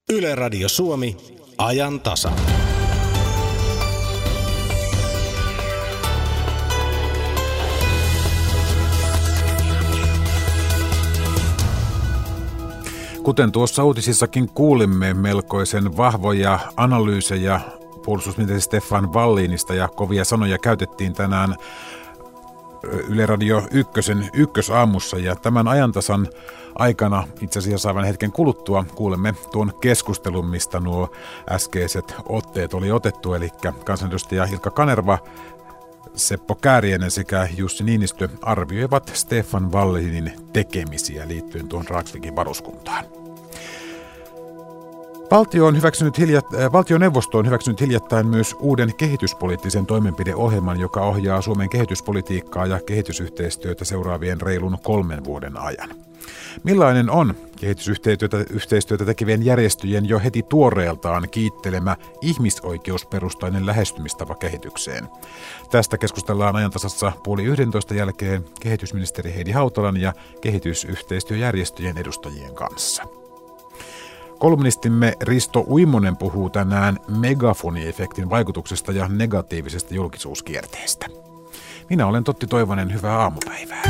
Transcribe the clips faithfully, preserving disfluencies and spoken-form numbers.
Yle Radio Suomi, ajan tasa. Kuten tuossa uutisissakin kuulimme, melkoisen vahvoja analyysejä puolustusministeri Stefan Wallinista ja kovia sanoja käytettiin tänään Yle Radio Ykkösen ykkösaamussa, ja tämän ajantasan aikana itse asiassa aivan hetken kuluttua kuulemme tuon keskustelun, mistä nuo äskeiset otteet oli otettu, eli kansanedustaja Ilkka Kanerva, Seppo Kääriäinen sekä Jussi Niinistö arvioivat Stefan Wallinin tekemisiä liittyen tuon Dragsvikin varuskuntaan. Valtio on hyväksynyt hiljat- Valtioneuvosto on hyväksynyt hiljattain myös uuden kehityspoliittisen toimenpideohjelman, joka ohjaa Suomen kehityspolitiikkaa ja kehitysyhteistyötä seuraavien reilun kolmen vuoden ajan. Millainen on kehitysyhteistyötä yhteistyötä tekevien järjestöjen jo heti tuoreeltaan kiittelemä ihmisoikeusperustainen lähestymistapa kehitykseen? Tästä keskustellaan ajantasassa puoli yhdentoista jälkeen kehitysministeri Heidi Hautalan ja kehitysyhteistyöjärjestöjen edustajien kanssa. Kolumnistimme Risto Uimonen puhuu tänään megafoniefektin vaikutuksesta ja negatiivisesta julkisuuskierteestä. Minä olen Totti Toivonen, hyvää aamupäivää.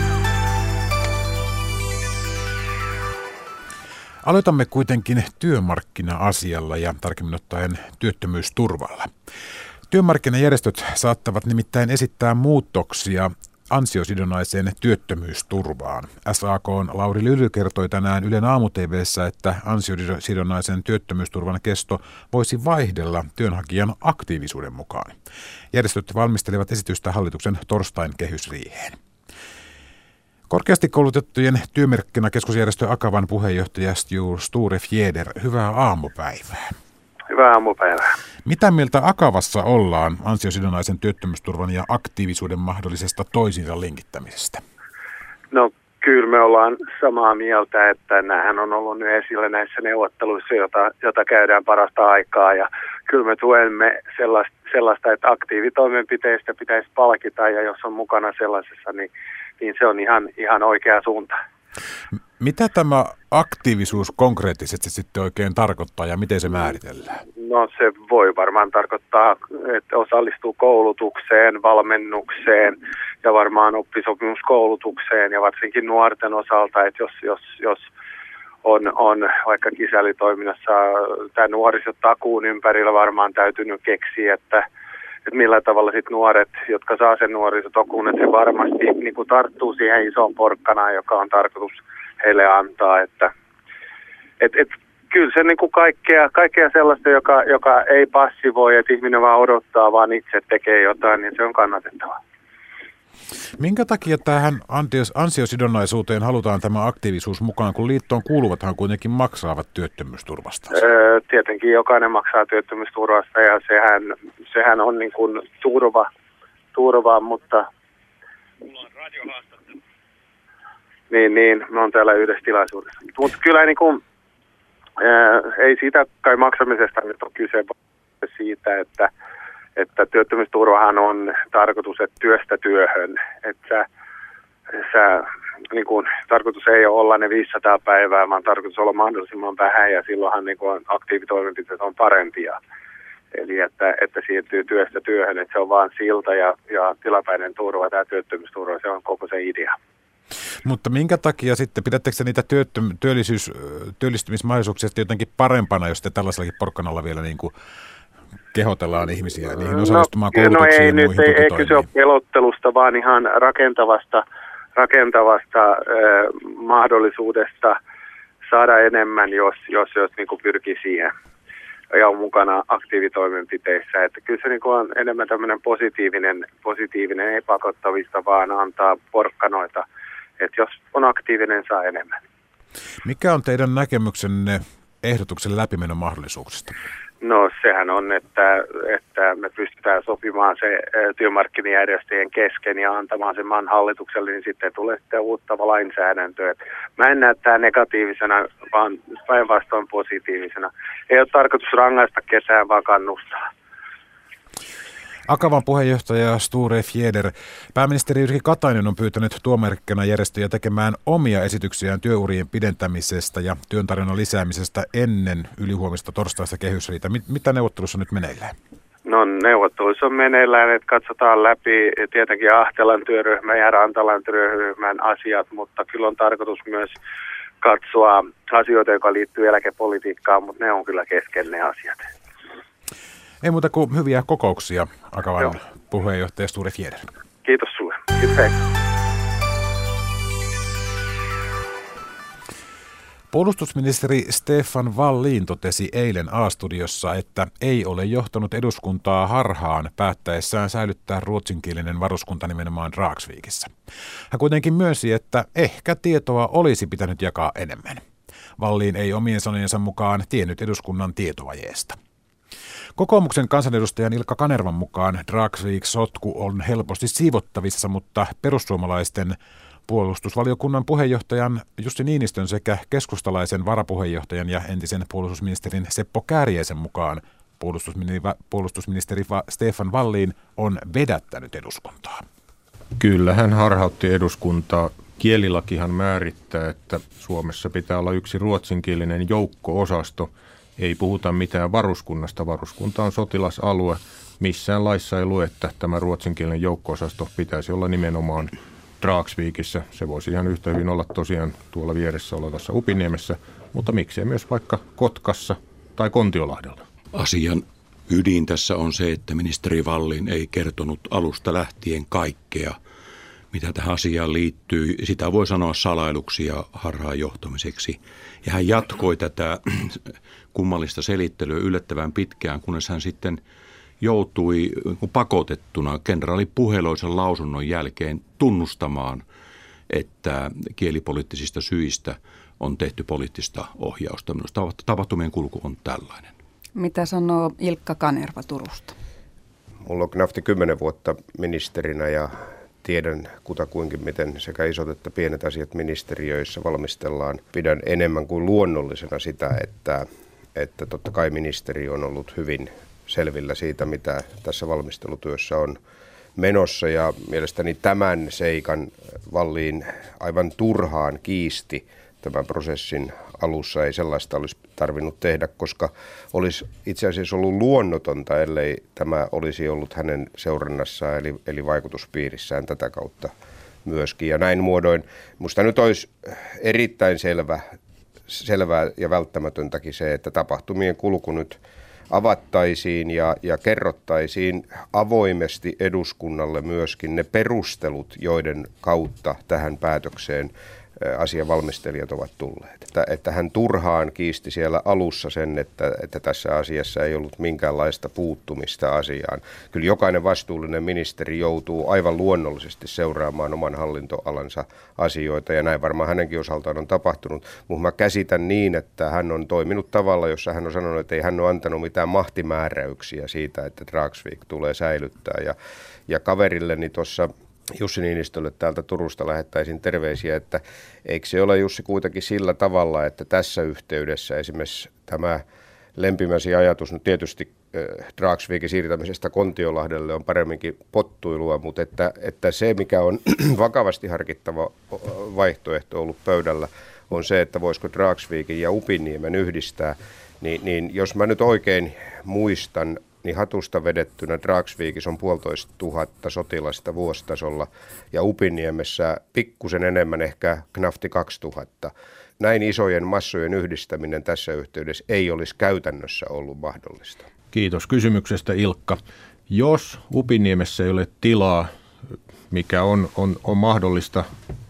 Aloitamme kuitenkin työmarkkina-asialla ja tarkemmin ottaen työttömyysturvalla. Työmarkkinajärjestöt saattavat nimittäin esittää muutoksia ansiosidonnaiseen työttömyysturvaan. S A K:n Lauri Lyly kertoi tänään Ylen aamu-tv:ssä, että ansiosidonnaisen työttömyysturvan kesto voisi vaihdella työnhakijan aktiivisuuden mukaan. Järjestöt valmistelevat esitystä hallituksen torstain kehysriiheen. Korkeasti koulutettujen työmarkkinakeskusjärjestö Akavan puheenjohtaja Sture Fjäder, hyvää aamupäivää. Hyvää aamupäivää. Mitä mieltä Akavassa ollaan ansiosidonnaisen työttömyysturvan ja aktiivisuuden mahdollisesta toisiinsa linkittämisestä? No kyllä me ollaan samaa mieltä, että näähän on ollut nyt esillä näissä neuvotteluissa, jota, jota käydään parasta aikaa. Ja kyllä me tuemme sellaista, sellaista, että aktiivitoimenpiteistä pitäisi palkita, ja jos on mukana sellaisessa, niin, niin se on ihan, ihan oikea suunta. Mitä tämä aktiivisuus konkreettisesti sitten oikein tarkoittaa ja miten se määritellään? No se voi varmaan tarkoittaa, että osallistuu koulutukseen, valmennukseen ja varmaan oppisopimuskoulutukseen ja varsinkin nuorten osalta, että jos, jos, jos on, on vaikka kisälitoiminnassa tämä nuorisotakuun ympärillä varmaan täytynyt keksiä, että että millä tavalla sitten nuoret, jotka saa sen nuorisotakuun, että se varmasti niin kuin tarttuu siihen isoon porkkanaan, joka on tarkoitus heille antaa. Että, et, et, kyllä se niin kuin kaikkea, kaikkea sellaista, joka, joka ei passivoi, että ihminen vaan odottaa, vaan itse tekee jotain, niin se on kannatettavaa. Minkä takia tähän ansiosidonnaisuuteen halutaan tämä aktiivisuus mukaan, kun liittoon kuuluvathan kuitenkin maksavat työttömyysturvasta? Öö, tietenkin jokainen maksaa työttömyysturvasta ja sehän, sehän on niin kuin turva, turva, mutta niin, niin, me on täällä yhdessä tilaisuudessa. Mutta kyllä niin kuin, ää, ei siitä kai maksamisesta nyt ole kyse siitä, että että työttömyysturvahan on tarkoitus, että työstä työhön, että sä, sä, niin kun, tarkoitus ei ole olla ne viisisataa päivää, vaan tarkoitus olla mahdollisimman vähän, ja silloinhan niin kun, aktiivitoimenpiteet on parempia. Eli että, että siirtyy työstä työhön, että se on vaan silta ja, ja tilapäinen turva, tämä työttömyysturva, se on koko se idea. Mutta minkä takia sitten, pidättekö niitä työttöm- työllisyys, työllistymismahdollisuuksia jotenkin parempana, jos te tällaisellakin porkkanalla vielä niin kuin kehotellaan ihmisiä niihin osallistumaan no, koulutuksiin no ei, ja muihin nyt ei, ei kyse ole pelottelusta, vaan ihan rakentavasta, rakentavasta äh, mahdollisuudesta saada enemmän, jos, jos, jos niin kuin pyrkii siihen ja on mukana aktiivitoimenpiteissä. Että kyllä se niin kuin on enemmän tämmöinen positiivinen, positiivinen, ei pakottavista, vaan antaa porkkanoita, että jos on aktiivinen, saa enemmän. Mikä on teidän näkemyksenne ehdotuksen läpimenon mahdollisuuksista? No sehän on, että, että me pystytään sopimaan se työmarkkinajärjestöjen kesken ja antamaan sen maan hallitukselle, niin sitten tulee sitten uutta lainsäädäntöä. Mä en näe tämä negatiivisena, vaan päinvastoin positiivisena. Ei ole tarkoitus rangaista ketään, vaan kannustaa. Akavan puheenjohtaja Sture Fjäder. Pääministeri Jyrki Katainen on pyytänyt tuomarikkinajärjestöjä tekemään omia esityksiään työurien pidentämisestä ja työn tarjonnan lisäämisestä ennen ylihuomista torstaista kehysriitä. Mitä neuvottelussa nyt meneillään? No neuvotteluissa on meneillään, että katsotaan läpi tietenkin Ahtelan työryhmän ja Rantalan työryhmän asiat, mutta kyllä on tarkoitus myös katsoa asioita, jotka liittyy eläkepolitiikkaan, mutta ne on kyllä kesken ne asiat. Ei muuta kuin hyviä kokouksia, Akavan Joo. puheenjohtaja Sture Fjäder. Kiitos sulle. Kiitos. Puolustusministeri Stefan Wallin totesi eilen A-studiossa, että ei ole johtanut eduskuntaa harhaan päättäessään säilyttää ruotsinkielinen varuskunta nimenomaan Dragsvikissä. Hän kuitenkin myönsi, että ehkä tietoa olisi pitänyt jakaa enemmän. Wallin ei omien sanojensa mukaan tiennyt eduskunnan tietovajeesta. Kokoomuksen kansanedustajan Ilkka Kanervan mukaan Dragsvik-sotku on helposti siivottavissa, mutta perussuomalaisten puolustusvaliokunnan puheenjohtajan Jussi Niinistön sekä keskustalaisen varapuheenjohtajan ja entisen puolustusministerin Seppo Kääriäisen mukaan puolustusministeri, puolustusministeri Stefan Wallin on vedättänyt eduskuntaa. Kyllä, hän harhautti eduskuntaa. Kielilakihan määrittää, että Suomessa pitää olla yksi ruotsinkielinen joukko-osasto. Ei puhuta mitään varuskunnasta. Varuskunta on sotilasalue. Missään laissa ei lue, että tämä ruotsinkielinen joukko-osasto pitäisi olla nimenomaan Dragsvikissä. Se voisi ihan yhtä hyvin olla tosiaan tuolla vieressä olevassa Upiniemessä, mutta miksei myös vaikka Kotkassa tai Kontiolahdella. Asian ydin tässä on se, että ministeri Wallin ei kertonut alusta lähtien kaikkea, mitä tähän asiaan liittyy. Sitä voi sanoa salailuksi ja harhaan johtamiseksi. Ja hän jatkoi tätä kummallista selittelyä yllättävän pitkään, kunnes hän sitten joutui pakotettuna kenraali Puheloisen lausunnon jälkeen tunnustamaan, että kielipoliittisista syistä on tehty poliittista ohjausta. Minusta tapahtumien kulku on tällainen. Mitä sanoo Ilkka Kanerva Turusta? Mulla on knafti kymmenen vuotta ministerinä ja tiedän kutakuinkin, miten sekä isot että pienet asiat ministeriöissä valmistellaan. Pidän enemmän kuin luonnollisena sitä, että, että totta kai ministeri on ollut hyvin selvillä siitä, mitä tässä valmistelutyössä on menossa, ja mielestäni tämän seikan Wallin aivan turhaan kiisti tämän prosessin alussa. Ei sellaista olisi tarvinnut tehdä, koska olisi itse asiassa ollut luonnotonta, ellei tämä olisi ollut hänen seurannassaan eli, eli vaikutuspiirissään tätä kautta myöskin. Ja näin muodoin musta nyt olisi erittäin selvä, selvää ja välttämätöntäkin se, että tapahtumien kulku nyt avattaisiin ja, ja kerrottaisiin avoimesti eduskunnalle myöskin ne perustelut, joiden kautta tähän päätökseen asian valmistelijat ovat tulleet. Että, että hän turhaan kiisti siellä alussa sen, että, että tässä asiassa ei ollut minkäänlaista puuttumista asiaan. Kyllä jokainen vastuullinen ministeri joutuu aivan luonnollisesti seuraamaan oman hallintoalansa asioita, ja näin varmaan hänenkin osaltaan on tapahtunut. Mutta mä käsitän niin, että hän on toiminut tavalla, jossa hän on sanonut, että ei hän ole antanut mitään mahtimääräyksiä siitä, että Dragsvik tulee säilyttää. Ja, ja kaverilleni tuossa Jussi Niinistölle täältä Turusta lähettäisin terveisiä, että eikö se ole, Jussi, kuitenkin sillä tavalla, että tässä yhteydessä esimerkiksi tämä lempimäsi ajatus, nyt tietysti äh, Dragsvikin siirtämisestä Kontiolahdelle on paremminkin pottuilua, mutta että, että se, mikä on vakavasti harkittava vaihtoehto ollut pöydällä, on se, että voisiko Dragsvikin ja Upiniemen yhdistää, niin, niin jos mä nyt oikein muistan, niin hatusta vedettynä Dragsvikissa on puolitoista tuhatta sotilasta vuositasolla ja Upiniemessä pikkusen enemmän, ehkä knafti kaksituhatta. Näin isojen massojen yhdistäminen tässä yhteydessä ei olisi käytännössä ollut mahdollista. Kiitos kysymyksestä, Ilkka. Jos Upiniemessä ei ole tilaa, mikä on, on, on mahdollista,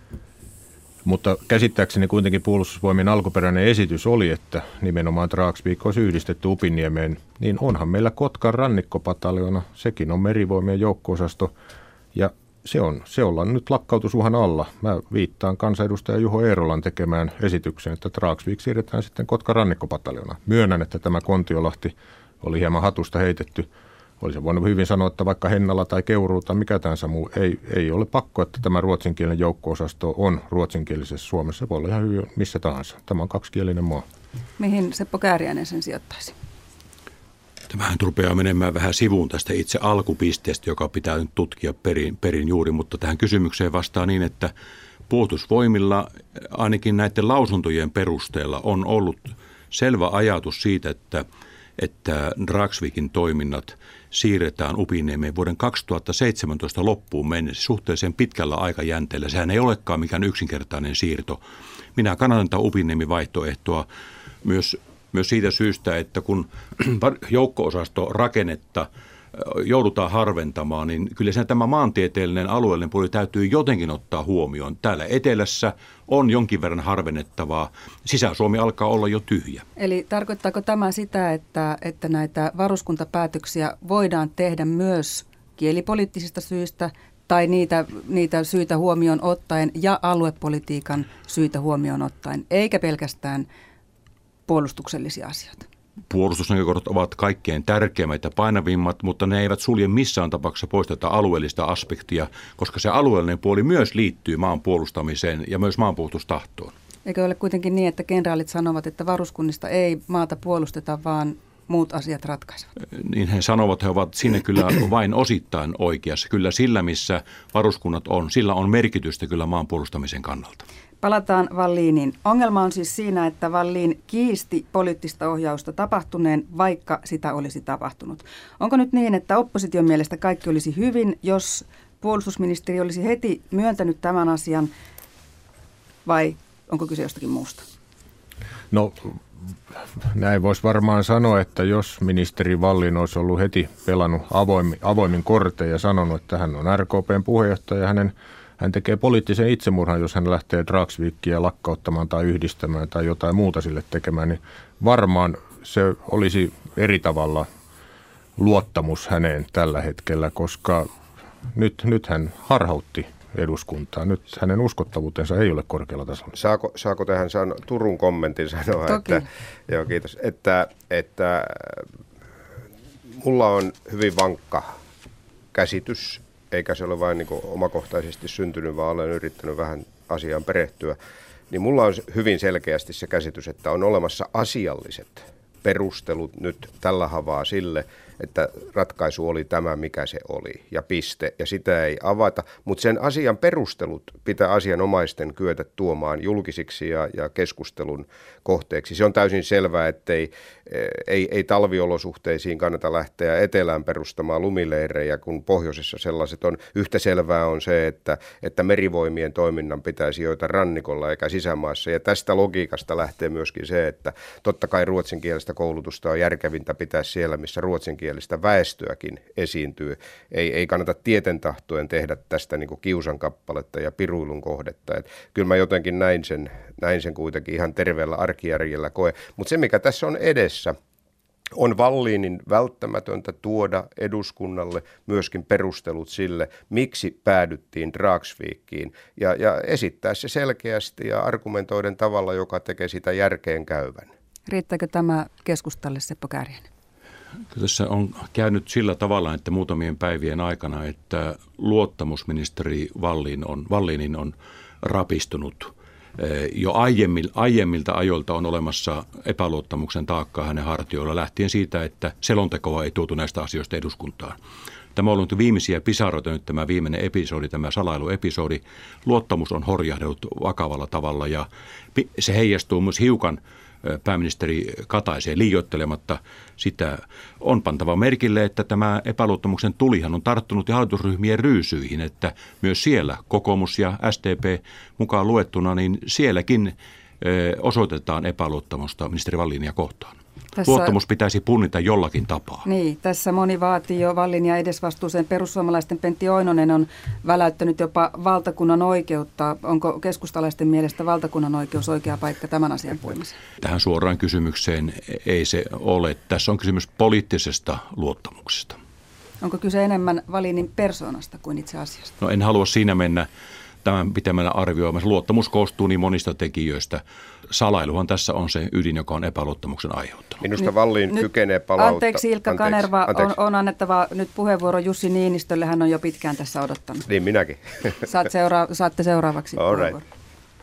mutta käsittääkseni kuitenkin Puolustusvoimien alkuperäinen esitys oli, että nimenomaan Dragsvik olisi yhdistetty Upiniemeen, niin onhan meillä Kotkan rannikkopataljona, sekin on merivoimien joukko-osasto, ja se, on, se ollaan nyt lakkautusuhan alla. Mä viittaan kansanedustaja Juho Eerolan tekemään esitykseen, että Dragsvik siirretään sitten Kotkan rannikkopataljona. Myönnän, että tämä Kontiolahti oli hieman hatusta heitetty. Olisi voinut hyvin sanoa, että vaikka Hennala tai Keuruu tai mikä tahansa muu, ei, ei ole pakko, että tämä ruotsinkielinen joukko-osasto on ruotsinkielisessä Suomessa. Voi olla ihan hyvin missä tahansa. Tämä on kaksikielinen maa. Mihin Seppo Kääriäinen sen sijoittaisi? Tämähän rupeaa menemään vähän sivuun tästä itse alkupisteestä, joka pitää nyt tutkia perin, perin juuri, mutta tähän kysymykseen vastaa niin, että Puolustusvoimilla ainakin näiden lausuntojen perusteella on ollut selvä ajatus siitä, että, että Dragsvikin toiminnat siirretään Upiniemeen vuoden kaksituhattaseitsemäntoista loppuun mennessä suhteellisen pitkällä aikajänteellä. Sehän ei olekaan mikään yksinkertainen siirto. Minä kannatan tätä Upiniemi-vaihtoehtoa myös, myös siitä syystä, että kun joukko-osastorakennetta joudutaan harventamaan, niin kyllä se tämä maantieteellinen alueellinen puoli täytyy jotenkin ottaa huomioon. Täällä etelässä on jonkin verran harvennettavaa. Sisä-Suomi alkaa olla jo tyhjä. Eli tarkoittaako tämä sitä, että, että näitä varuskuntapäätöksiä voidaan tehdä myös kielipoliittisista syistä tai niitä, niitä syitä huomioon ottaen ja aluepolitiikan syitä huomioon ottaen, eikä pelkästään puolustuksellisia asioita? Puolustusnäkökohdat ovat kaikkein tärkeimmät ja painavimmat, mutta ne eivät sulje missään tapauksessa pois tätä alueellista aspektia, koska se alueellinen puoli myös liittyy maan puolustamiseen ja myös maanpuolustustahtoon. Eikö ole kuitenkin niin, että kenraalit sanovat, että varuskunnista ei maata puolusteta, vaan muut asiat ratkaisevat? Niin he sanovat, he ovat siinä kyllä vain osittain oikeassa. Kyllä sillä, missä varuskunnat on, sillä on merkitystä kyllä maan puolustamisen kannalta. Palataan Walliniin. Ongelma on siis siinä, että Wallin kiisti poliittista ohjausta tapahtuneen, vaikka sitä olisi tapahtunut. Onko nyt niin, että opposition mielestä kaikki olisi hyvin, jos puolustusministeri olisi heti myöntänyt tämän asian, vai onko kyse jostakin muusta? No näin voisi varmaan sanoa, että jos ministeri Wallin olisi ollut heti pelannut avoimin, avoimin kortein ja sanonut, että hän on R K P:n puheenjohtaja ja hänen Hän tekee poliittisen itsemurhan, jos hän lähtee Dragsvikia lakkauttamaan tai yhdistämään tai jotain muuta sille tekemään, niin varmaan se olisi eri tavalla luottamus häneen tällä hetkellä, koska nyt, nyt hän harhautti eduskuntaa. Nyt hänen uskottavuutensa ei ole korkealla tasolla. Saako, saako tähän sano, Turun kommentin sanoa? Toki. Että, joo, kiitos. Että, että mulla on hyvin vankka käsitys, eikä se ole vain niin kuin omakohtaisesti syntynyt, vaan olen yrittänyt vähän asiaan perehtyä, niin mulla on hyvin selkeästi se käsitys, että on olemassa asialliset perustelut nyt tällä havaa sille, että ratkaisu oli tämä, mikä se oli, ja piste, ja sitä ei avata. Mutta sen asian perustelut pitää asianomaisten kyetä tuomaan julkisiksi ja, ja keskustelun kohteeksi. Se on täysin selvää, että ei, ei, ei talviolosuhteisiin kannata lähteä etelään perustamaan lumileirejä, kun pohjoisessa sellaiset on. Yhtä selvää on se, että, että merivoimien toiminnan pitäisi joita rannikolla eikä sisämaassa, ja tästä logiikasta lähtee myöskin se, että totta kai ruotsinkielistä koulutusta on järkevintä pitää siellä, missä ruotsinkielistä kielistä väestöäkin esiintyy. Ei, ei kannata tietentahtoen tehdä tästä niin kuin kiusan kappaletta ja piruilun kohdetta. Et kyllä mä jotenkin näin sen, näin sen kuitenkin ihan terveellä arkijärjellä koe. Mutta se, mikä tässä on edessä, on Wallinin välttämätöntä tuoda eduskunnalle myöskin perustelut sille, miksi päädyttiin Dragsvikiin, ja, ja esittää se selkeästi ja argumentoiden tavalla, joka tekee sitä järkeen käyvän. Riittääkö tämä keskustalle, Seppo Kääriäinen? Tässä on käynyt sillä tavalla, että muutamien päivien aikana, että luottamusministeri Wallin on, Wallinin on rapistunut. Jo aiemmil, aiemmilta ajoilta on olemassa epäluottamuksen taakkaa hänen hartioilla lähtien siitä, että selontekoa ei tuotu näistä asioista eduskuntaan. Tämä on ollut viimeisiä pisaroita nyt tämä viimeinen episodi, tämä salailuepisodi. Luottamus on horjahdellut vakavalla tavalla ja se heijastuu myös hiukan pääministeri Kataiseen liioittelematta sitä. On pantava merkille, että tämä epäluottamuksen tulihan on tarttunut ja hallitusryhmien ryysyihin, että myös siellä kokoomus ja S D P mukaan luettuna, niin sielläkin osoitetaan epäluottamusta ministeri Wallinia kohtaan. Tässä, luottamus pitäisi punnita jollakin tapaa. Niin, tässä moni vaatii jo Wallinia edesvastuuseen. Perussuomalaisten Pentti Oinonen on väläyttänyt jopa valtakunnan oikeutta. Onko keskustalaisten mielestä valtakunnan oikeus oikea paikka tämän asian puimiseen? Tähän suoraan kysymykseen ei se ole. Tässä on kysymys poliittisesta luottamuksesta. Onko kyse enemmän Wallinin persoonasta kuin itse asiasta? No en halua siinä mennä tämän pitämällä arvioimassa. Luottamus koostuu niin monista tekijöistä. Salailuhan tässä on se ydin, joka on epäluottamuksen aiheuttanut. Minusta Wallin kykenee palauttaa. Anteeksi Ilkka anteeksi, Kanerva, anteeksi. On, on annettava nyt puheenvuoro Jussi Niinistölle. Hän on jo pitkään tässä odottanut. Niin minäkin. Saat seura- saatte seuraavaksi All puheenvuoron. Right.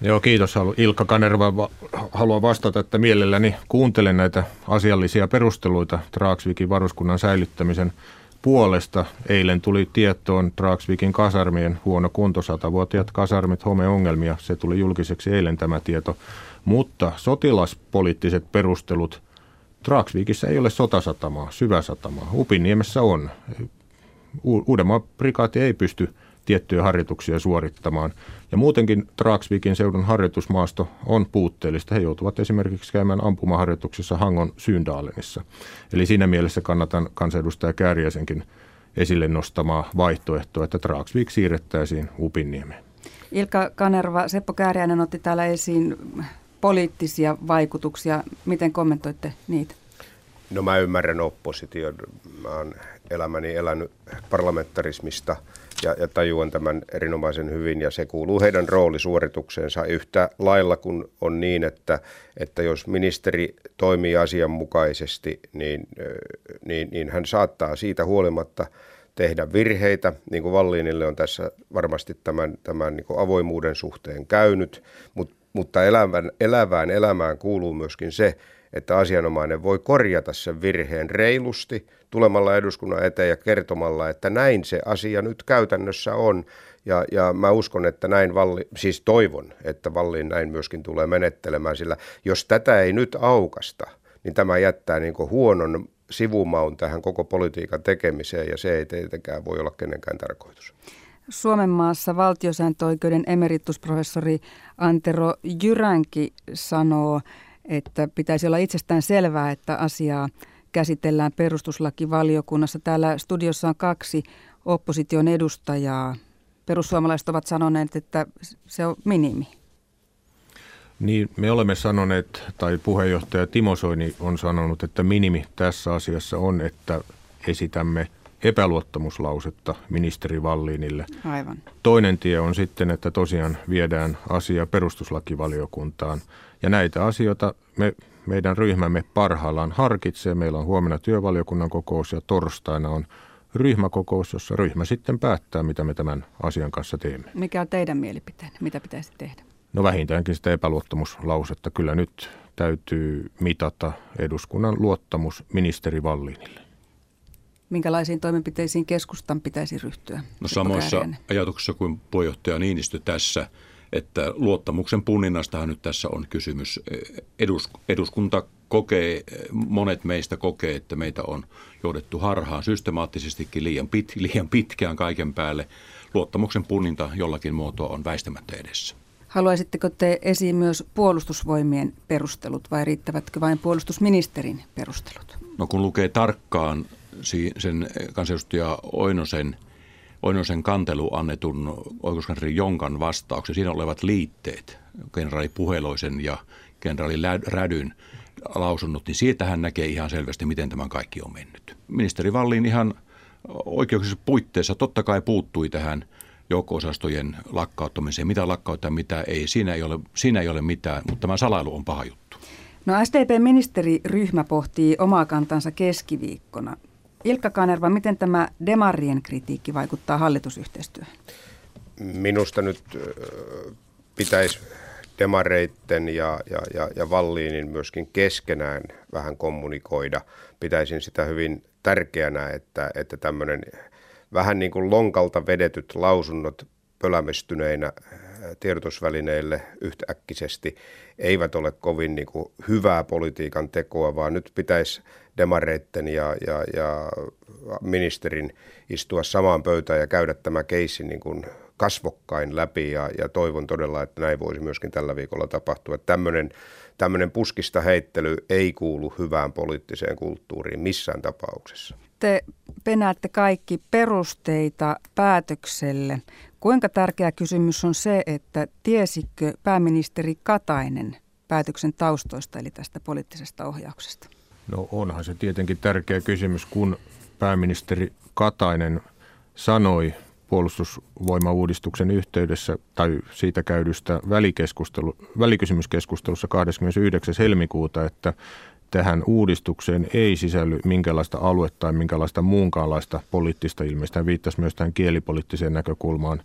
Joo, kiitos. Ilkka Kanerva haluaa vastata, että mielelläni kuuntelen näitä asiallisia perusteluita Dragsvikin varuskunnan säilyttämisen puolesta. Eilen tuli tietoon Dragsvikin kasarmien huono kunto, satavuotiaat kasarmit, homeongelmia. Se tuli julkiseksi eilen tämä tieto. Mutta sotilaspoliittiset perustelut, Dragsvikissä ei ole sotasatamaa, syväsatamaa. Upinniemessä on. Uudenmaan prikaati ei pysty tiettyjä harjoituksia suorittamaan. Ja muutenkin Dragsvikin seudun harjoitusmaasto on puutteellista. He joutuvat esimerkiksi käymään ampumaharjoituksissa Hangon Syndaalenissa. Eli siinä mielessä kannatan kansanedustaja Kääriäisenkin esille nostamaa vaihtoehtoa, että Dragsvik siirrettäisiin Upinniemeen. Ilkka Kanerva, Seppo Kääriäinen otti täällä esiin poliittisia vaikutuksia. Miten kommentoitte niitä? No mä ymmärrän opposition. Mä oon elämäni elänyt parlamentarismista ja, ja tajuan tämän erinomaisen hyvin ja se kuuluu heidän roolisuoritukseensa yhtä lailla kun on niin, että, että jos ministeri toimii asianmukaisesti, niin, niin, niin hän saattaa siitä huolimatta tehdä virheitä, niin kuin Wallinille on tässä varmasti tämän, tämän niin kuin avoimuuden suhteen käynyt, mutta, mutta elävään, elävään elämään kuuluu myöskin se, että asianomainen voi korjata sen virheen reilusti tulemalla eduskunnan eteen ja kertomalla, että näin se asia nyt käytännössä on. Ja, ja mä uskon, että näin Wallin, siis toivon, että Wallin näin myöskin tulee menettelemään, sillä jos tätä ei nyt aukasta, niin tämä jättää niin kuin huonon sivumaun tähän koko politiikan tekemiseen ja se ei tietenkään voi olla kenenkään tarkoitus. Suomen maassa valtiosääntöoikeuden emeritusprofessori Antero Jyränki sanoo, että pitäisi olla itsestään selvää, että asiaa käsitellään perustuslakivaliokunnassa. Täällä studiossa on kaksi opposition edustajaa. Perussuomalaiset ovat sanoneet, että se on minimi. Niin, me olemme sanoneet, tai puheenjohtaja Timo Soini on sanonut, että minimi tässä asiassa on, että esitämme epäluottamuslausetta ministeri Wallinille. Aivan. Toinen tie on sitten, että tosiaan viedään asia perustuslakivaliokuntaan. Ja näitä asioita me, meidän ryhmämme parhaillaan harkitsee. Meillä on huomenna työvaliokunnan kokous ja torstaina on ryhmäkokous, jossa ryhmä sitten päättää, mitä me tämän asian kanssa teemme. Mikä on teidän mielipiteenne? Mitä pitäisi tehdä? No vähintäänkin sitä epäluottamuslausetta. Kyllä nyt täytyy mitata eduskunnan luottamus ministeri Wallinille. Minkälaisiin toimenpiteisiin keskustan pitäisi ryhtyä? No samoissa ajatuksissa kuin puheenjohtaja Niinistö tässä, että luottamuksen punninnastahan nyt tässä on kysymys. Edus, eduskunta kokee, monet meistä kokee, että meitä on johdettu harhaan systemaattisestikin liian, pit, liian pitkään kaiken päälle. Luottamuksen punninta jollakin muotoa on väistämättä edessä. Haluaisitteko te esiin myös puolustusvoimien perustelut vai riittävätkö vain puolustusministerin perustelut? No kun lukee tarkkaan sen kansanedustaja Oinosen, Oinosen kantelu annetun oikeuskansleri Jonkan vastauksen, siinä olevat liitteet, kenraali Puheloisen ja kenraali Rädyn lausunnot, niin siitä hän näkee ihan selvästi, miten tämä kaikki on mennyt. Ministeri Wallin ihan oikeuksissa puitteissa totta kai puuttui tähän joukko-osastojen lakkauttamiseen. Mitä lakkauttaa, mitä ei. Siinä ei ole, siinä ei ole mitään, mutta tämä salailu on paha juttu. No S D P-ministeriryhmä pohtii omaa kantansa keskiviikkona. Ilkka Kanerva, miten tämä demarien kritiikki vaikuttaa hallitusyhteistyöhön? Minusta nyt pitäisi demareitten ja, ja, ja, ja Wallinin myöskin keskenään vähän kommunikoida. Pitäisin sitä hyvin tärkeänä, että, että tämmöinen vähän niin kuin lonkalta vedetyt lausunnot pölämestyneinä tiedotusvälineille yhtäkkisesti eivät ole kovin niin kuin hyvää politiikan tekoa, vaan nyt pitäisi demareitten ja, ja, ja ministerin istua samaan pöytään ja käydä tämä keissi niin kuin kasvokkain läpi ja, ja toivon todella, että näin voisi myöskin tällä viikolla tapahtua. Tämmöinen, tämmöinen puskista heittely ei kuulu hyvään poliittiseen kulttuuriin missään tapauksessa. Te penäätte kaikki perusteita päätökselle. Kuinka tärkeä kysymys on se, että tiesikö pääministeri Katainen päätöksen taustoista, eli tästä poliittisesta ohjauksesta? No onhan se tietenkin tärkeä kysymys, kun pääministeri Katainen sanoi puolustusvoimauudistuksen yhteydessä tai siitä käydystä välikeskustelu, välikysymyskeskustelussa kahdeskymmenesyhdeksäs helmikuuta, että tähän uudistukseen ei sisälly minkälaista aluetta tai minkälaista muunkaanlaista poliittista ilmeistä. Hän viittasi myös tähän kielipoliittiseen näkökulmaan.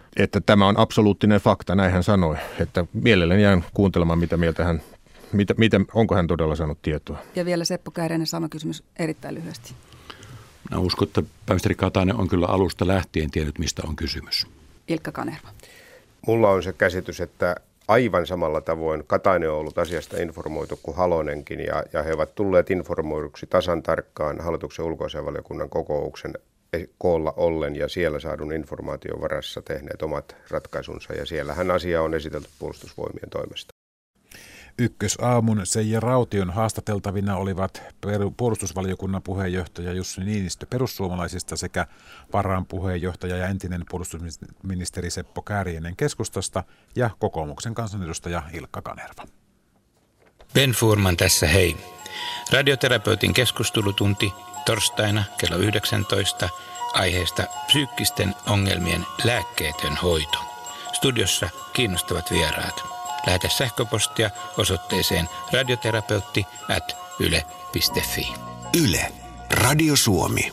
että tämä on absoluuttinen fakta, näin hän sanoi. Että mielelläni jään kuuntelemaan, mitä mieltä hän, mitä, mitä, onko hän todella saanut tietoa. Ja vielä Seppo Kääriäinen, sama kysymys erittäin lyhyesti. Minä uskon, että pääministeri Katainen on kyllä alusta lähtien tiennyt, mistä on kysymys. Ilkka Kanerva. Mulla on se käsitys, että aivan samalla tavoin Katainen on ollut asiasta informoitu kuin Halonenkin, ja, ja he ovat tulleet informoiduksi tasan tarkkaan hallituksen ulkoasiainvaliokunnan kokouksen koolla ollen ja siellä saadun informaation varassa tehneet omat ratkaisunsa, ja siellähän asia on esitelty puolustusvoimien toimesta. Ykkösaamun Seija Raution haastateltavina olivat puolustusvaliokunnan puheenjohtaja Jussi Niinistö perussuomalaisista sekä varainpuheenjohtaja ja entinen puolustusministeri Seppo Kääriäinen keskustasta ja kokoomuksen kansanedustaja Ilkka Kanerva. Ben Furman tässä hei. Radioterapeutin keskustelutunti torstaina kello yhdeksäntoista aiheesta psyykkisten ongelmien lääkkeetön hoito. Studiossa kiinnostavat vieraat. Lähetä sähköpostia osoitteeseen radioterapeutti at yle piste fi. Yle, Radio Suomi.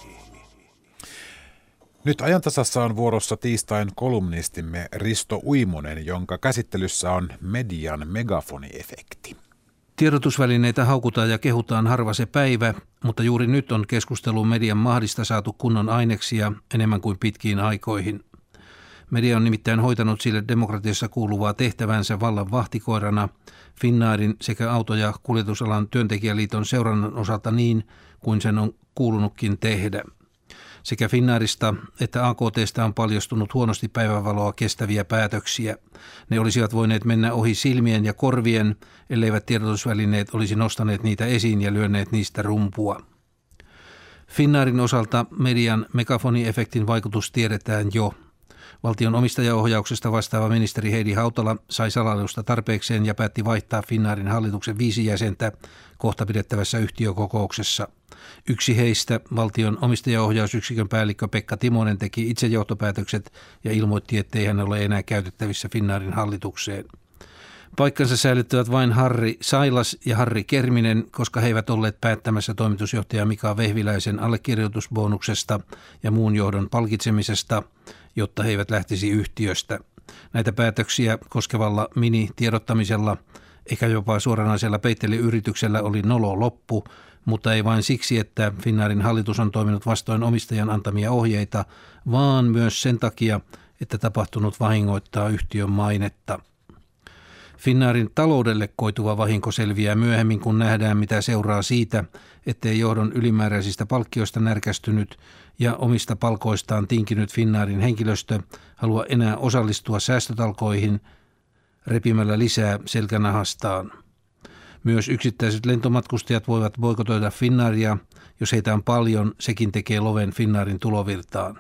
Nyt ajantasassa on vuorossa tiistain kolumnistimme Risto Uimonen, jonka käsittelyssä on median megafoniefekti. Tiedotusvälineitä haukutaan ja kehutaan harva se päivä, mutta juuri nyt on keskusteluun median mahdista saatu kunnon aineksia enemmän kuin pitkiin aikoihin. Media on nimittäin hoitanut sille demokratiassa kuuluvaa tehtävänsä vallan vahtikoirana Finnairin sekä auto- ja kuljetusalan työntekijäliiton seurannan osalta niin, kuin sen on kuulunutkin tehdä. Sekä Finnairista että A K T:stä on paljastunut huonosti päivänvaloa kestäviä päätöksiä. Ne olisivat voineet mennä ohi silmien ja korvien, elleivät tiedotusvälineet olisi nostaneet niitä esiin ja lyöneet niistä rumpua. Finnairin osalta median megafoniefektin vaikutus tiedetään jo. Valtion omistajaohjauksesta vastaava ministeri Heidi Hautala sai salailusta tarpeekseen ja päätti vaihtaa Finnairin hallituksen viisi jäsentä kohta pidettävässä yhtiökokouksessa. Yksi heistä, valtion omistajaohjausyksikön päällikkö Pekka Timonen, teki itse johtopäätökset ja ilmoitti, ettei hän ole enää käytettävissä Finnairin hallitukseen. Paikkansa säilyttävät vain Harri Sailas ja Harri Kerminen, koska he eivät olleet päättämässä toimitusjohtaja Mika Vehviläisen allekirjoitusbonuksesta ja muun johdon palkitsemisesta, jotta he eivät lähtisi yhtiöstä. Näitä päätöksiä koskevalla mini-tiedottamisella, ehkä jopa suoranaisella peittelyyrityksellä oli nolo loppu, mutta ei vain siksi, että Finnairin hallitus on toiminut vastoin omistajan antamia ohjeita, vaan myös sen takia, että tapahtunut vahingoittaa yhtiön mainetta. Finnairin taloudelle koituva vahinko selviää myöhemmin, kun nähdään, mitä seuraa siitä, ettei johdon ylimääräisistä palkkioista närkästynyt ja omista palkoistaan tinkinyt Finnairin henkilöstö halua enää osallistua säästötalkoihin repimällä lisää selkänahastaan. Myös yksittäiset lentomatkustajat voivat boikotoida Finnairia, jos heitä on paljon, sekin tekee loven Finnairin tulovirtaan.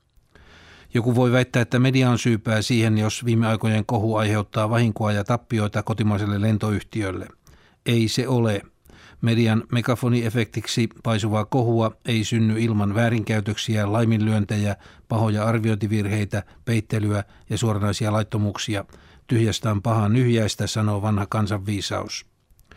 Joku voi väittää, että media on syypää siihen, jos viime aikojen kohu aiheuttaa vahinkoa ja tappioita kotimaiselle lentoyhtiölle. Ei se ole. Median megafoniefektiksi paisuvaa kohua ei synny ilman väärinkäytöksiä, laiminlyöntejä, pahoja arviointivirheitä, peittelyä ja suoranaisia laittomuuksia. Tyhjästä on pahaa nyhjäistä, sanoo vanha kansanviisaus.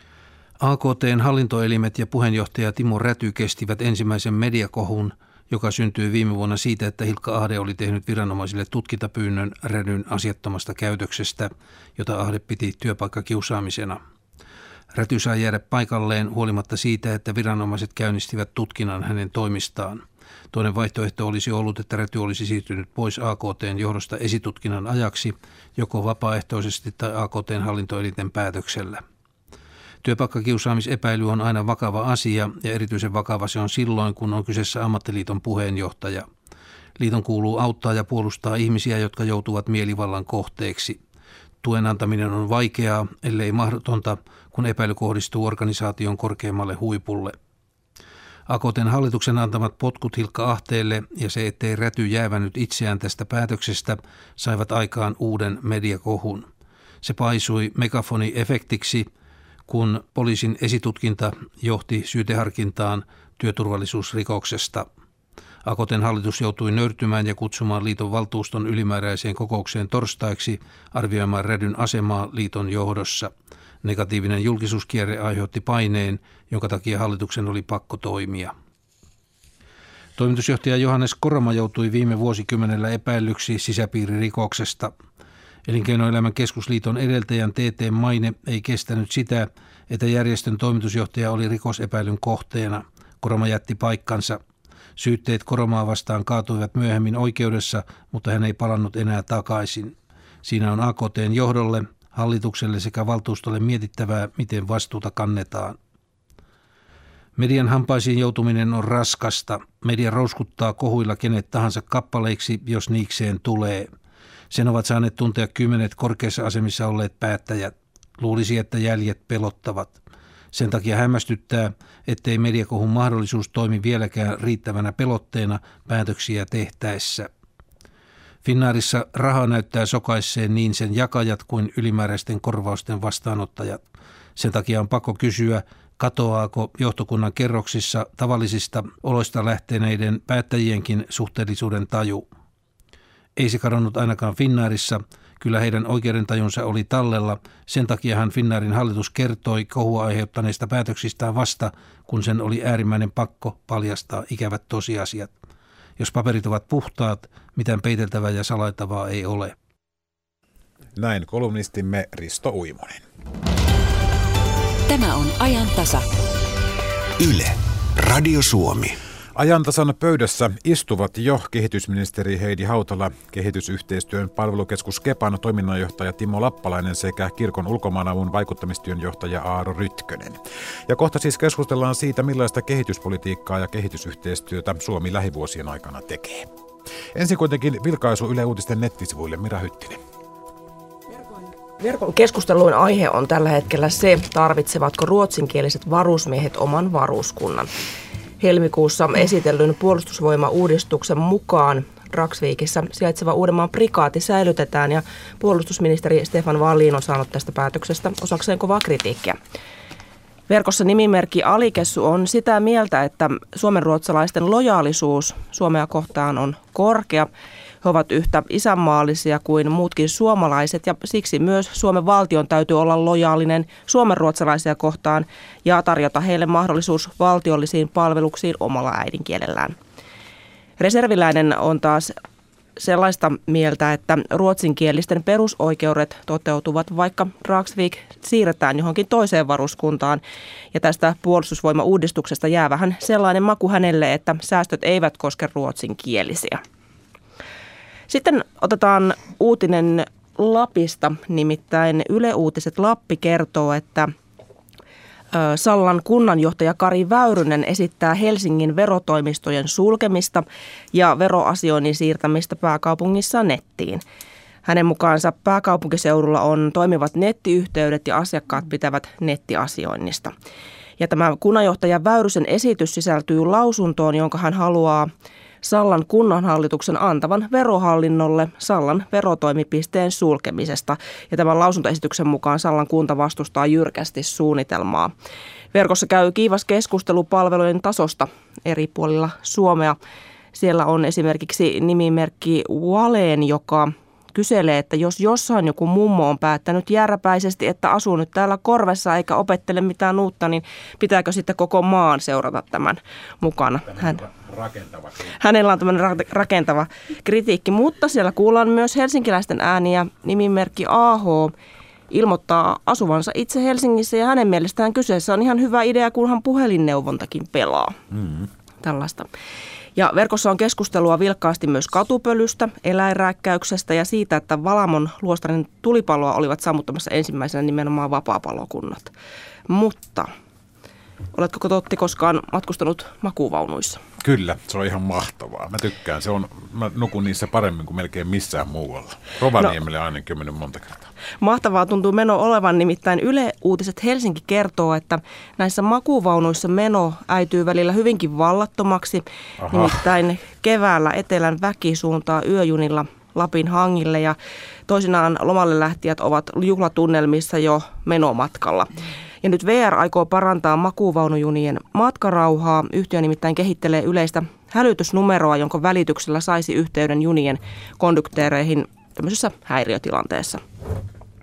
A K T:n hallintoelimet ja puheenjohtaja Timo Räty kestivät ensimmäisen mediakohun, joka syntyi viime vuonna siitä, että Hilkka Ahde oli tehnyt viranomaisille tutkintapyynnön Rädyn asiattomasta käytöksestä, jota Ahde piti työpaikkakiusaamisena. Räty sai jäädä paikalleen huolimatta siitä, että viranomaiset käynnistivät tutkinnan hänen toimistaan. Toinen vaihtoehto olisi ollut, että Räty olisi siirtynyt pois A K T:n johdosta esitutkinnan ajaksi, joko vapaaehtoisesti tai A K T:n hallintoelinten päätöksellä. Työpaikkakiusaamisepäily on aina vakava asia ja erityisen vakava se on silloin, kun on kyseessä ammattiliiton puheenjohtaja. Liiton kuuluu auttaa ja puolustaa ihmisiä, jotka joutuvat mielivallan kohteeksi. Tuen antaminen on vaikeaa, ellei mahdotonta, kun epäily kohdistuu organisaation korkeammalle huipulle. A K T:n hallituksen antamat potkut Hilkka Ahteelle ja se, ettei Räty jäävänyt itseään tästä päätöksestä, saivat aikaan uuden mediakohun. Se paisui megafoniefektiksi, kun poliisin esitutkinta johti syyteharkintaan työturvallisuusrikoksesta. A K T:n hallitus joutui nöyrtymään ja kutsumaan liiton valtuuston ylimääräiseen kokoukseen torstaiksi arvioimaan Rädyn asemaa liiton johdossa. Negatiivinen julkisuuskierre aiheutti paineen, jonka takia hallituksen oli pakko toimia. Toimitusjohtaja Johannes Koroma joutui viime vuosikymmenellä epäillyksi sisäpiiririkoksesta. Elinkeinoelämän keskusliiton edeltäjän T T maine ei kestänyt sitä, että järjestön toimitusjohtaja oli rikosepäilyn kohteena. Koroma jätti paikkansa. Syytteet Koromaa vastaan kaatuivat myöhemmin oikeudessa, mutta hän ei palannut enää takaisin. Siinä on A K T:n johdolle, hallitukselle sekä valtuustolle mietittävää, miten vastuuta kannetaan. Median hampaisiin joutuminen on raskasta. Media rouskuttaa kohuilla kenet tahansa kappaleiksi, jos niikseen tulee. Sen ovat saaneet tuntea kymmenet korkeissa asemissa olleet päättäjät. Luulisi, että jäljet pelottavat. Sen takia hämmästyttää, ettei mediakohun mahdollisuus toimi vieläkään riittävänä pelotteena päätöksiä tehtäessä. Finnairissa raha näyttää sokaisseen niin sen jakajat kuin ylimääräisten korvausten vastaanottajat. Sen takia on pakko kysyä, katoaako johtokunnan kerroksissa tavallisista oloista lähteneiden päättäjienkin suhteellisuuden taju. Ei se kadonnut ainakaan Finnairissa, kyllä heidän oikeudentajunsa oli tallella, sen takiahan Finnairin hallitus kertoi kohua aiheuttaneista päätöksistään vasta, kun sen oli äärimmäinen pakko paljastaa ikävät tosiasiat. Jos paperit ovat puhtaat, mitään peiteltävää ja salaitavaa ei ole. Näin kolumnistimme Risto Uimonen. Tämä on ajan tasa. Yle, Radio Suomi. Ajantasan pöydässä istuvat jo kehitysministeri Heidi Hautala, kehitysyhteistyön palvelukeskus Kepan toiminnanjohtaja Timo Lappalainen sekä kirkon ulkomaanavun vaikuttamistyön johtaja Aaro Rytkönen. Ja kohta siis keskustellaan siitä, millaista kehityspolitiikkaa ja kehitysyhteistyötä Suomi lähivuosien aikana tekee. Ensin kuitenkin vilkaisu Yle Uutisten nettisivuille. Mira Hyttinen. Verkon keskusteluun aihe on tällä hetkellä se, tarvitsevatko ruotsinkieliset varusmiehet oman varuskunnan. Helmikuussa esitellyn puolustusvoimauudistuksen mukaan Dragsvikissä sijaitseva Uudenmaan prikaati säilytetään ja puolustusministeri Stefan Wallin on saanut tästä päätöksestä osakseen kovaa kritiikkiä. Verkossa nimimerkki Alikessu on sitä mieltä, että suomenruotsalaisten lojaalisuus Suomea kohtaan on korkea. He ovat yhtä isänmaallisia kuin muutkin suomalaiset ja siksi myös Suomen valtion täytyy olla lojaalinen suomenruotsalaisia kohtaan ja tarjota heille mahdollisuus valtiollisiin palveluksiin omalla äidinkielellään. Reserviläinen on taas sellaista mieltä, että ruotsinkielisten perusoikeudet toteutuvat, vaikka Dragsvik siirretään johonkin toiseen varuskuntaan. Ja tästä puolustusvoimauudistuksesta jää vähän sellainen maku hänelle, että säästöt eivät koske ruotsinkielisiä. Sitten otetaan uutinen Lapista, nimittäin Yle Uutiset Lappi kertoo, että Sallan kunnanjohtaja Kari Väyrynen esittää Helsingin verotoimistojen sulkemista ja veroasioinnin siirtämistä pääkaupungissa nettiin. Hänen mukaansa pääkaupunkiseudulla on toimivat nettiyhteydet ja asiakkaat pitävät nettiasioinnista. Ja tämä kunnanjohtaja Väyrysen esitys sisältyy lausuntoon, jonka hän haluaa Sallan kunnanhallituksen antavan verohallinnolle Sallan verotoimipisteen sulkemisesta. Ja tämän lausuntoesityksen mukaan Sallan kunta vastustaa jyrkästi suunnitelmaa. Verkossa käy kiivas keskustelu palvelujen tasosta eri puolilla Suomea. Siellä on esimerkiksi nimimerkki Waleen, joka kyselee, että jos jossain joku mummo on päättänyt jääräpäisesti, että asuu nyt täällä korvessa eikä opettele mitään uutta, niin pitääkö sitten koko maan seurata tämän mukana? Hän, hänellä on tämmöinen rakentava kritiikki, mutta siellä kuullaan myös helsinkiläisten ääniä. Nimimerkki A H ilmoittaa asuvansa itse Helsingissä ja hänen mielestään kyseessä on ihan hyvä idea, kunhan puhelinneuvontakin pelaa. Mm-hmm. Tällaista. Ja verkossa on keskustelua vilkkaasti myös katupölystä, eläinrääkkäyksestä ja siitä, että Valamon luostarin tulipaloa olivat sammuttamassa ensimmäisenä nimenomaan vapaapalokunnat. Mutta oletko Totti koskaan matkustanut makuuvaunuissa? Kyllä, se on ihan mahtavaa. Mä tykkään. Se on, mä nukun niissä paremmin kuin melkein missään muualla. Rovaniemelle no, ainakin mennyt monta kertaa. Mahtavaa tuntuu meno olevan, nimittäin Yle Uutiset Helsinki kertoo, että näissä makuuvaunuissa meno äityy välillä hyvinkin vallattomaksi. Aha. Nimittäin keväällä etelän väki suuntaa yöjunilla Lapin hangille ja toisinaan lomalle lähtijät ovat juhlatunnelmissa jo menomatkalla. Ja nyt V R aikoo parantaa makuuvaunujunien matkarauhaa. Yhtiö nimittäin kehittelee yleistä hälytysnumeroa, jonka välityksellä saisi yhteyden junien kondukteereihin tämmöisessä häiriötilanteessa.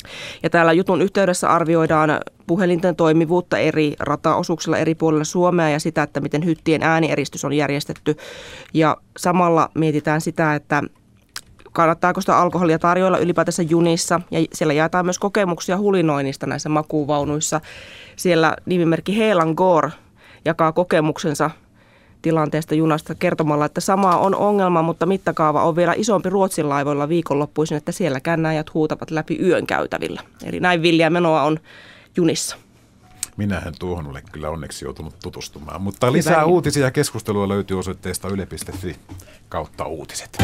Ja täällä jutun yhteydessä arvioidaan puhelinten toimivuutta eri rataosuuksilla eri puolilla Suomea ja sitä, että miten hyttien äänieristys on järjestetty. Ja samalla mietitään sitä, että kannattaako sitä alkoholia tarjoilla ylipäätänsä junissa. Ja siellä jaetaan myös kokemuksia hulinoinnista näissä makuuvaunuissa. Siellä nimimerkki Helan Gore jakaa kokemuksensa tilanteesta junasta kertomalla, että sama on ongelma, mutta mittakaava on vielä isompi Ruotsin laivoilla viikonloppuisin, että siellä kännäjät huutavat läpi yön käytävillä. Eli näin villiä menoa on junissa. Minähän tuohon olen kyllä onneksi joutunut tutustumaan, mutta lisää Hyvä. uutisia ja keskustelua löytyy osoitteesta yle piste fi kautta uutiset.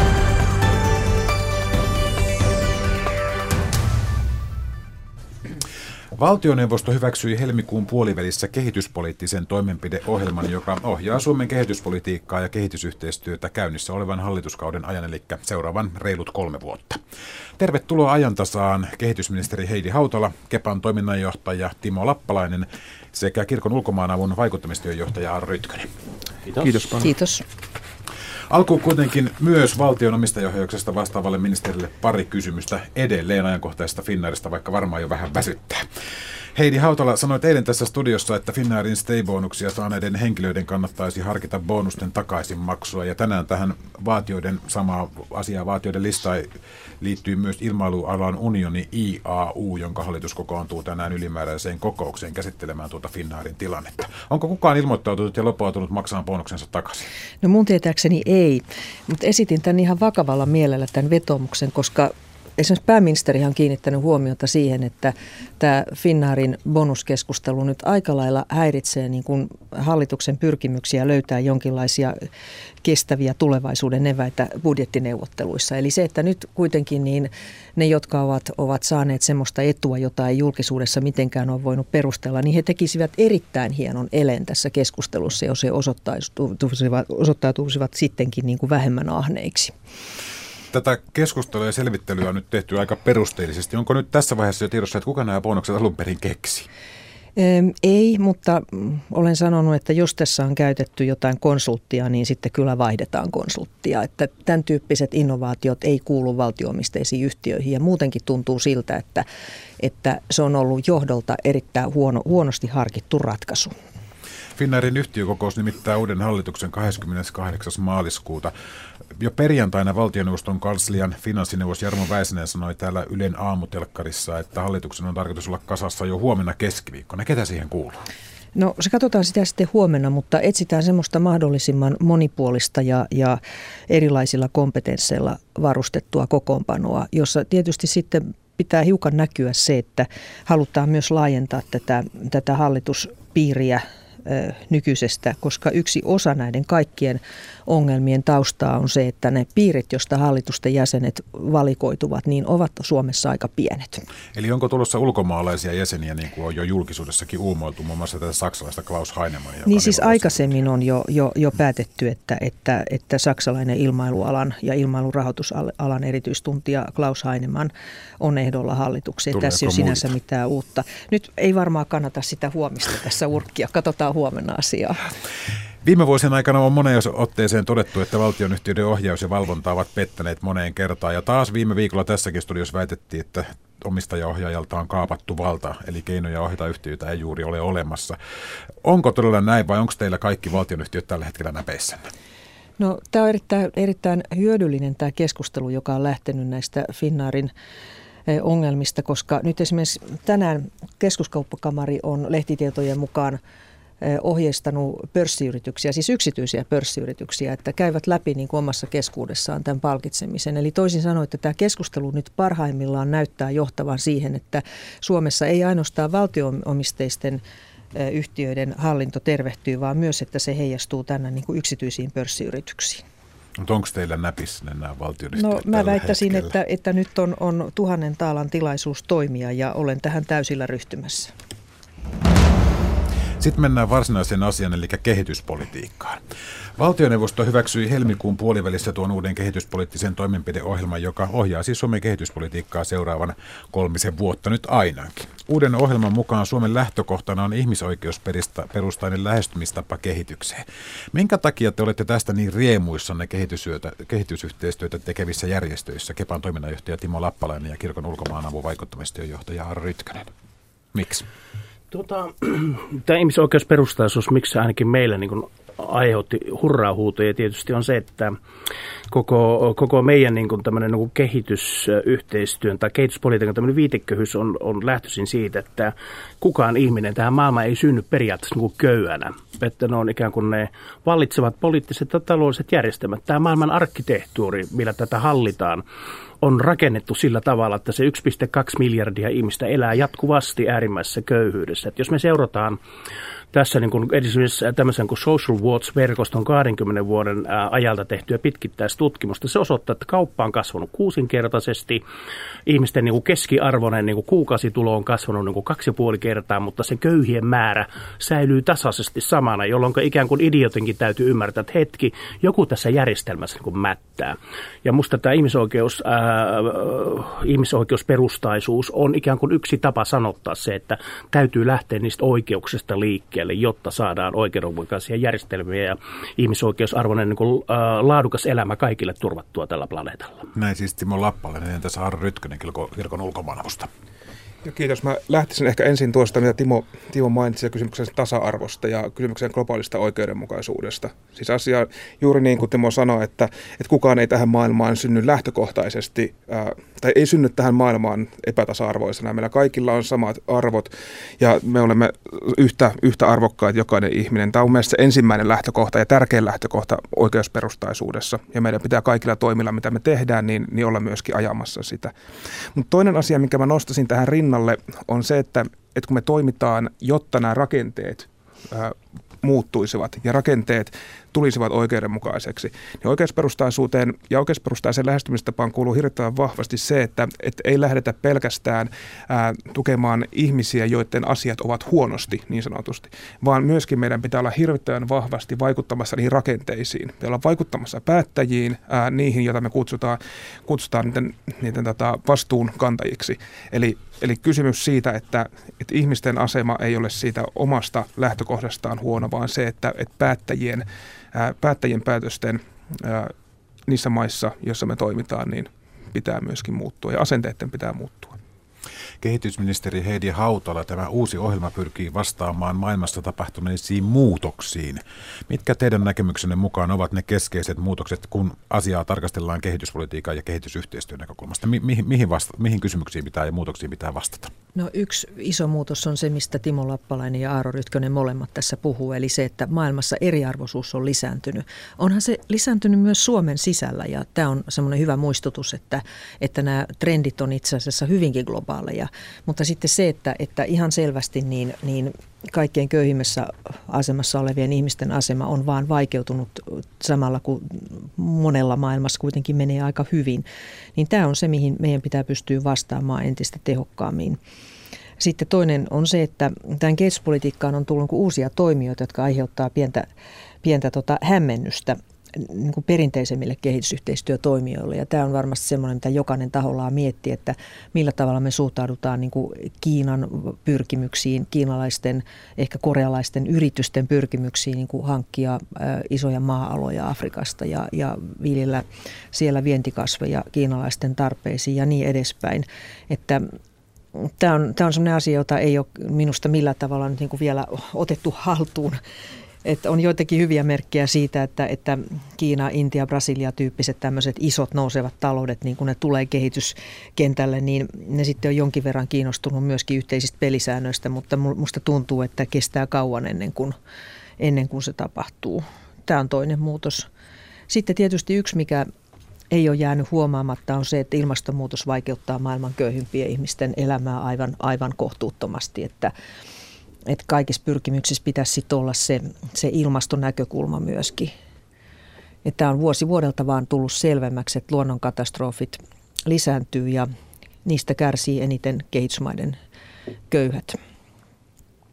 Valtioneuvosto hyväksyi helmikuun puolivälissä kehityspoliittisen toimenpideohjelman, joka ohjaa Suomen kehityspolitiikkaa ja kehitysyhteistyötä käynnissä olevan hallituskauden ajan, eli seuraavan reilut kolme vuotta. Tervetuloa ajantasaan kehitysministeri Heidi Hautala, Kepan toiminnanjohtaja Timo Lappalainen sekä kirkon ulkomaanavun vaikuttamistyönjohtaja Aaro Rytkönen. Kiitos. Kiitos. Kiitos. Alkuun kuitenkin myös valtion omistajaohjauksesta vastaavalle ministerille pari kysymystä edelleen ajankohtaisesta Finnairista, vaikka varmaan jo vähän väsyttää. Heidi Hautala sanoi eilen tässä studiossa, että Finnairin stay-bonuksia saaneiden henkilöiden kannattaisi harkita bonusten takaisinmaksua. Ja tänään tähän vaatioiden, samaa asiaa vaatioiden listaan liittyy myös ilmailualan unioni I A U, jonka hallitus kokoontuu tänään ylimääräiseen kokoukseen käsittelemään tuota Finnairin tilannetta. Onko kukaan ilmoittautunut ja lopautunut maksamaan bonuksensa takaisin? No mun tietääkseni ei, mutta esitin tämän ihan vakavalla mielellä tämän vetoomuksen, koska esimerkiksi pääministeri on kiinnittänyt huomiota siihen, että tämä Finnairin bonuskeskustelu nyt aika lailla häiritsee niin kuin hallituksen pyrkimyksiä löytää jonkinlaisia kestäviä tulevaisuuden eväitä budjettineuvotteluissa. Eli se, että nyt kuitenkin niin ne, jotka ovat, ovat saaneet semmoista etua, jota ei julkisuudessa mitenkään ole voinut perustella, niin he tekisivät erittäin hienon elen tässä keskustelussa, jos he osoittautuisivat, osoittautuisivat sittenkin niin kuin vähemmän ahneiksi. Tätä keskustelua ja selvittelyä on nyt tehty aika perusteellisesti. Onko nyt tässä vaiheessa jo tiedossa, että kuka nämä bonukset alun perin keksi? Ei, mutta olen sanonut, että jos tässä on käytetty jotain konsulttia, niin sitten kyllä vaihdetaan konsulttia. Että tämän tyyppiset innovaatiot ei kuulu valtio-omisteisiin yhtiöihin ja muutenkin tuntuu siltä, että, että se on ollut johdolta erittäin huono, huonosti harkittu ratkaisu. Finnairin yhtiökokous nimittää uuden hallituksen kahdeskymmeneskahdeksas maaliskuuta. Jo perjantaina valtioneuvoston kanslian finanssineuvos Jarmo Väisänen sanoi täällä Ylen aamutelkkarissa, että hallituksen on tarkoitus olla kasassa jo huomenna keskiviikkona. Ketä siihen kuuluu? No se katsotaan sitä sitten huomenna, mutta etsitään semmoista mahdollisimman monipuolista ja, ja erilaisilla kompetensseilla varustettua kokoonpanoa, jossa tietysti sitten pitää hiukan näkyä se, että halutaan myös laajentaa tätä, tätä hallituspiiriä nykyisestä, koska yksi osa näiden kaikkien ongelmien taustaa on se, että ne piirit, joista hallitusten jäsenet valikoituvat, niin ovat Suomessa aika pienet. Eli onko tulossa ulkomaalaisia jäseniä, niin kuin on jo julkisuudessakin uumoiltu, muun muassa tätä saksalaista Klaus Heinemannia? Niin siis aikaisemmin on jo, jo, jo päätetty, että, että, että saksalainen ilmailualan ja ilmailurahoitusalan erityistuntija Klaus Heinemann on ehdolla hallitukseen. Tuleeko tässä ei ole sinänsä muita? Mitään uutta. Nyt ei varmaan kannata sitä huomista tässä urkkia. Katsotaan huomenna asiaa. Viime vuosien aikana on moneen otteeseen todettu, että valtionyhtiöiden ohjaus ja valvonta ovat pettäneet moneen kertaan. Ja taas viime viikolla tässäkin studiossa väitettiin, että omistajaohjaajalta on kaapattu valta, eli keinoja ohjata yhtiöitä ei juuri ole olemassa. Onko todella näin vai onko teillä kaikki valtionyhtiöt tällä hetkellä näpeissänne? No, tämä on erittäin, erittäin hyödyllinen tämä keskustelu, joka on lähtenyt näistä Finnairin ongelmista, koska nyt esimerkiksi tänään Keskuskauppakamari on lehtitietojen mukaan ohjeistanut pörssiyrityksiä, siis yksityisiä pörssiyrityksiä, että käyvät läpi niin kuin omassa keskuudessaan tämän palkitsemisen. Eli toisin sanoen, että tämä keskustelu nyt parhaimmillaan näyttää johtavan siihen, että Suomessa ei ainoastaan valtio-omisteisten yhtiöiden hallinto tervehtyy, vaan myös, että se heijastuu tänne niin kuin yksityisiin pörssiyrityksiin. Mutta onko teillä näpissä nämä valtionyhtiöt? No mä väittäisin, että, että nyt on, on tuhannen taalan tilaisuus toimia ja olen tähän täysillä ryhtymässä. Sitten mennään varsinaiseen asiaan, eli kehityspolitiikkaan. Valtioneuvosto hyväksyi helmikuun puolivälissä tuon uuden kehityspoliittisen toimenpideohjelman, joka ohjaa siis Suomen kehityspolitiikkaa seuraavan kolmisen vuotta nyt ainakin. Uuden ohjelman mukaan Suomen lähtökohtana on ihmisoikeusperustainen lähestymistapa kehitykseen. Minkä takia te olette tästä niin riemuissanne kehitysyhteistyötä tekevissä järjestöissä, Kepan toiminnanjohtaja Timo Lappalainen ja Kirkon ulkomaanavun vaikuttamistyön johtaja Aaro Rytkönen? Miksi? Tuota, tämä ihmisoikeusperustaisuus, miksi ainakin meillä niin kuin aiheutti hurraa-huutoja, tietysti on se, että koko, koko meidän niin kuin tämmöinen niin kuin kehitysyhteistyön tai kehityspolitiikan tämmöinen viitekehys on, on lähtöisin siitä, että kukaan ihminen tähän maailmaan ei synny periaatteessa niin kuin köyhänä. Että ne on ikään kuin ne vallitsevat poliittiset ja taloudelliset järjestelmät. Tämä maailman arkkitehtuuri, millä tätä hallitaan, on rakennettu sillä tavalla, että se yksi pilkku kaksi miljardia ihmistä elää jatkuvasti äärimmäisessä köyhyydessä. Että jos me seurataan tässä niin kuin esimerkiksi tämmöisen kuin Social Watch-verkoston kaksikymmentä vuoden ajalta tehtyä pitkittäistutkimusta, se osoittaa, että kauppa on kasvanut kuusinkertaisesti, ihmisten niin kuin keskiarvoinen niin kuin kuukausitulo on kasvanut niin kuin kaksi ja puoli kertaa, mutta se köyhien määrä säilyy tasaisesti samana, jolloin ikään kuin idiotinkin täytyy ymmärtää, että hetki, joku tässä järjestelmässä niin kuin mättää. Ja musta tämä ihmisoikeus, ää, ihmisoikeusperustaisuus on ikään kuin yksi tapa sanottaa se, että täytyy lähteä niistä oikeuksista liikkeelle, jotta saadaan oikeudenmukaisia järjestelmiä ja ihmisoikeusarvoinen niin kuin, ä, laadukas elämä kaikille turvattua tällä planeetalla. Näin siis Timo Lappalainen ja tässä Aaro Rytkönen Kirkon ulkomaanavusta. Ja kiitos. Mä lähtisin ehkä ensin tuosta, mitä Timo, Timo mainitsi, ja kysymyksen tasa-arvosta ja kysymyksen globaalista oikeudenmukaisuudesta. Siis asia juuri niin kuin Timo sanoi, että, että kukaan ei tähän maailmaan synny lähtökohtaisesti, ää, tai ei synny tähän maailmaan epätasa-arvoisena. Meillä kaikilla on samat arvot, ja me olemme yhtä, yhtä arvokkaat jokainen ihminen. Tämä on mielestäni se ensimmäinen lähtökohta ja tärkein lähtökohta oikeusperustaisuudessa, ja meidän pitää kaikilla toimilla, mitä me tehdään, niin, niin olla myöskin ajamassa sitä. Mutta toinen asia, minkä mä nostasin tähän rinnalle, on se, että, että kun me toimitaan, jotta nämä rakenteet ää, muuttuisivat ja rakenteet tulisivat oikeudenmukaiseksi, niin oikeusperustaisuuteen ja oikeusperustaiseen lähestymistapaan kuuluu hirvittävän vahvasti se, että, että ei lähdetä pelkästään ää, tukemaan ihmisiä, joiden asiat ovat huonosti niin sanotusti, vaan myöskin meidän pitää olla hirvittävän vahvasti vaikuttamassa niihin rakenteisiin. Pitää olla vaikuttamassa päättäjiin, ää, niihin, joita me kutsutaan, kutsutaan niiden, niiden tota, vastuunkantajiksi. Eli, eli kysymys siitä, että, että ihmisten asema ei ole siitä omasta lähtökohdastaan huono, vaan se, että, että päättäjien päättäjien päätösten ää, niissä maissa, joissa me toimitaan, niin pitää myöskin muuttua ja asenteiden pitää muuttua. Kehitysministeri Heidi Hautala, tämä uusi ohjelma pyrkii vastaamaan maailmassa tapahtuneisiin muutoksiin. Mitkä teidän näkemyksenne mukaan ovat ne keskeiset muutokset, kun asiaa tarkastellaan kehityspolitiikan ja kehitysyhteistyön näkökulmasta? Mi- mihin, mihin, vasta- mihin kysymyksiin pitää ja muutoksiin pitää vastata? No yksi iso muutos on se, mistä Timo Lappalainen ja Aaro Rytkönen molemmat tässä puhuu, eli se, että maailmassa eriarvoisuus on lisääntynyt. Onhan se lisääntynyt myös Suomen sisällä, ja tämä on semmoinen hyvä muistutus, että, että nämä trendit on itse asiassa hyvinkin globaaleja. Mutta sitten se, että, että ihan selvästi niin, niin kaikkein köyhimmässä asemassa olevien ihmisten asema on vaan vaikeutunut samalla, kun monella maailmassa kuitenkin menee aika hyvin, niin tämä on se, mihin meidän pitää pystyä vastaamaan entistä tehokkaammin. Sitten toinen on se, että tämän kehityspolitiikkaan on tullut uusia toimijoita, jotka aiheuttaa pientä, pientä tota hämmennystä niin kuin perinteisemmille kehitysyhteistyötoimijoille. Ja tämä on varmasti semmoinen, mitä jokainen tahollaan miettii, että millä tavalla me suhtaudutaan niin kuin Kiinan pyrkimyksiin, kiinalaisten, ehkä korealaisten yritysten pyrkimyksiin niin kuin hankkia ä, isoja maa-aloja Afrikasta ja, ja viljellä siellä vientikasveja kiinalaisten tarpeisiin ja niin edespäin. Että tämä on, tämä on semmoinen asia, jota ei ole minusta millään tavalla nyt niin kuin vielä otettu haltuun. Että on joitakin hyviä merkkejä siitä, että, että Kiina, Intia, Brasilia tyyppiset tämmöiset isot nousevat taloudet, niin kun ne tulee kehityskentälle, niin ne sitten on jonkin verran kiinnostunut myöskin yhteisistä pelisäännöistä, mutta musta tuntuu, että kestää kauan ennen kuin, ennen kuin se tapahtuu. Tämä on toinen muutos. Sitten tietysti yksi, mikä ei ole jäänyt huomaamatta, on se, että ilmastonmuutos vaikeuttaa maailman köyhimpien ihmisten elämää aivan, aivan kohtuuttomasti, että Että kaikissa pyrkimyksissä pitäisi sitten olla se, se ilmastonäkökulma myöskin. Tämä on vuosi vuodelta vaan tullut selvemmäksi, että luonnonkatastrofit lisääntyy ja niistä kärsii eniten kehitysmaiden köyhät.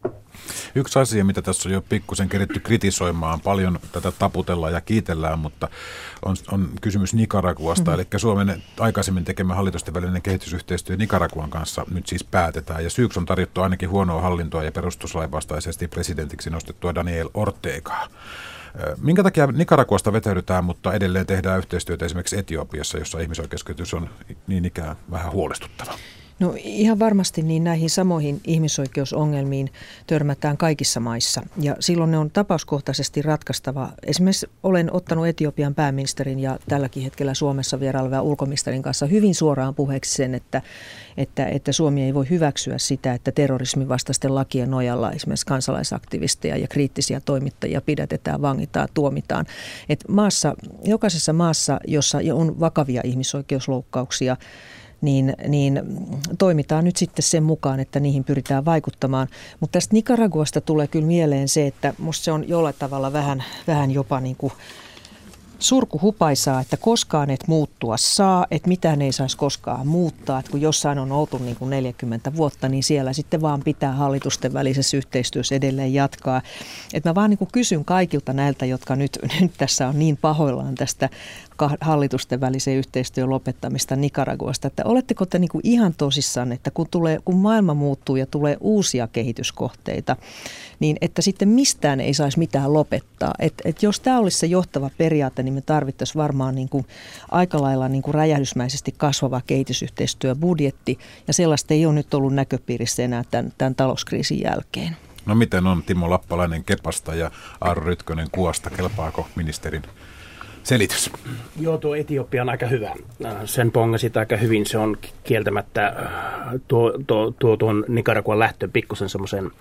Yksi asia, mitä tässä on jo pikkusen keritty kritisoimaan, paljon tätä taputellaan ja kiitellään, mutta on, on kysymys Nicaraguasta, mm-hmm. eli Suomen aikaisemmin tekemä hallitusten välinen kehitysyhteistyö Nicaraguan kanssa nyt siis päätetään, ja syyksi on tarjottu ainakin huonoa hallintoa ja perustuslain vastaisesti presidentiksi nostettua Daniel Ortegaa. Minkä takia Nicaraguasta vetäydytään, mutta edelleen tehdään yhteistyötä esimerkiksi Etiopiassa, jossa ihmisoikeuskehitys on niin ikään vähän huolestuttava? No ihan varmasti niin näihin samoihin ihmisoikeusongelmiin törmätään kaikissa maissa ja silloin ne on tapauskohtaisesti ratkaistava. Esimerkiksi olen ottanut Etiopian pääministerin ja tälläkin hetkellä Suomessa vierailevan ulkoministerin kanssa hyvin suoraan puheeksi sen, että, että, että Suomi ei voi hyväksyä sitä, että terrorismin vastaisten lakien nojalla esimerkiksi kansalaisaktivisteja ja kriittisiä toimittajia pidätetään, vangitaan, tuomitaan. Et maassa, jokaisessa maassa, jossa on vakavia ihmisoikeusloukkauksia, Niin, niin toimitaan nyt sitten sen mukaan, että niihin pyritään vaikuttamaan. Mutta tästä Nicaraguasta tulee kyllä mieleen se, että musta se on jollain tavalla vähän, vähän jopa niin kuin surkuhupaisaa, että koskaan et muuttua saa, että mitään ei saisi koskaan muuttaa. Että kun jossain on oltu niin kuin neljäkymmentä vuotta, niin siellä sitten vaan pitää hallitusten välisessä yhteistyössä edelleen jatkaa. Että mä vaan niin kuin kysyn kaikilta näiltä, jotka nyt, nyt tässä on niin pahoillaan tästä hallitusten välisen yhteistyön lopettamista Nicaraguasta, että oletteko te niin kuin ihan tosissaan, että kun, tulee, kun maailma muuttuu ja tulee uusia kehityskohteita, niin että sitten mistään ei saisi mitään lopettaa. Että et jos tämä olisi se johtava periaate, niin me tarvittaisiin varmaan niin kuin aika lailla niin kuin räjähdysmäisesti kasvava kehitysyhteistyöbudjetti, ja sellaista ei ole nyt ollut näköpiirissä enää tämän, tämän talouskriisin jälkeen. No miten on Timo Lappalainen Kepasta ja Aaro Rytkönen Kuosta? Kelpaako ministerin selitys? Joo, tuo Etiopia on aika hyvä. Sen pongasit aika hyvin. Se on kieltämättä tuo, tuo, tuo tuon Nicaraguan lähtöön pikkusen semmoisen,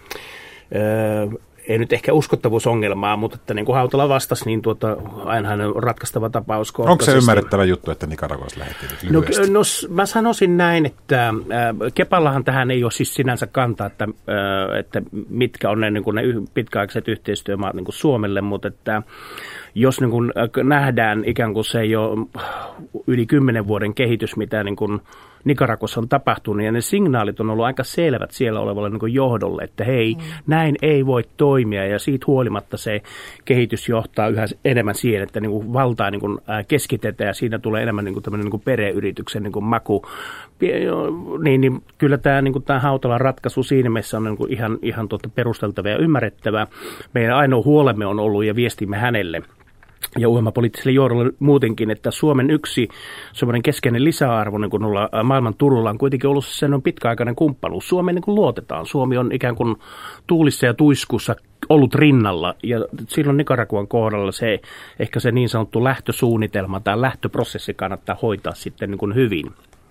öö, ei nyt ehkä uskottavuusongelmaa, mutta että niin kuin Hautala vastasi, niin tuota, ainahan on ratkaistava tapaus. Onko se ymmärrettävä juttu, että Nicaraguasta lähdettiin nyt lyhyesti? No, no mä sanoisin näin, että äh, Kepallahan tähän ei ole siis sinänsä kantaa, että, äh, että mitkä on ne, niin kuin ne pitkäaikaiset yhteistyömaat niin kuin Suomelle, mutta että jos niin kuin nähdään ikään kuin se jo yli kymmenen vuoden kehitys, mitä niin kuin Nicaraguassa on tapahtunut, ja ne signaalit on ollut aika selvät siellä olevalle niin kuin johdolle, että hei, mm. näin ei voi toimia, ja siitä huolimatta se kehitys johtaa yhä enemmän siihen, että niin kuin valtaa niin kuin keskitetään, ja siinä tulee enemmän niin kuin tämmöinen niin kuin perheyrityksen niin kuin maku. Niin, niin kyllä tämä, niin kuin tämä Hautalan ratkaisu siinä mielessä on niin kuin ihan, ihan tuota perusteltava ja ymmärrettävä. Meidän ainoa huolemme on ollut, ja viestimme hänelle ja ohjelmapoliittiselle johdolle muutenkin, että Suomen yksi semmoinen keskeinen lisäarvo niin kun maailman Turulla on kuitenkin ollut sen on pitkäaikainen kumppanuus. Suomeen niin kun luotetaan. Suomi on ikään kuin tuulissa ja tuiskussa ollut rinnalla, ja silloin Nicaraguan kohdalla se ehkä se niin sanottu lähtösuunnitelma tai lähtöprosessi kannattaa hoitaa sitten niin kuin hyvin.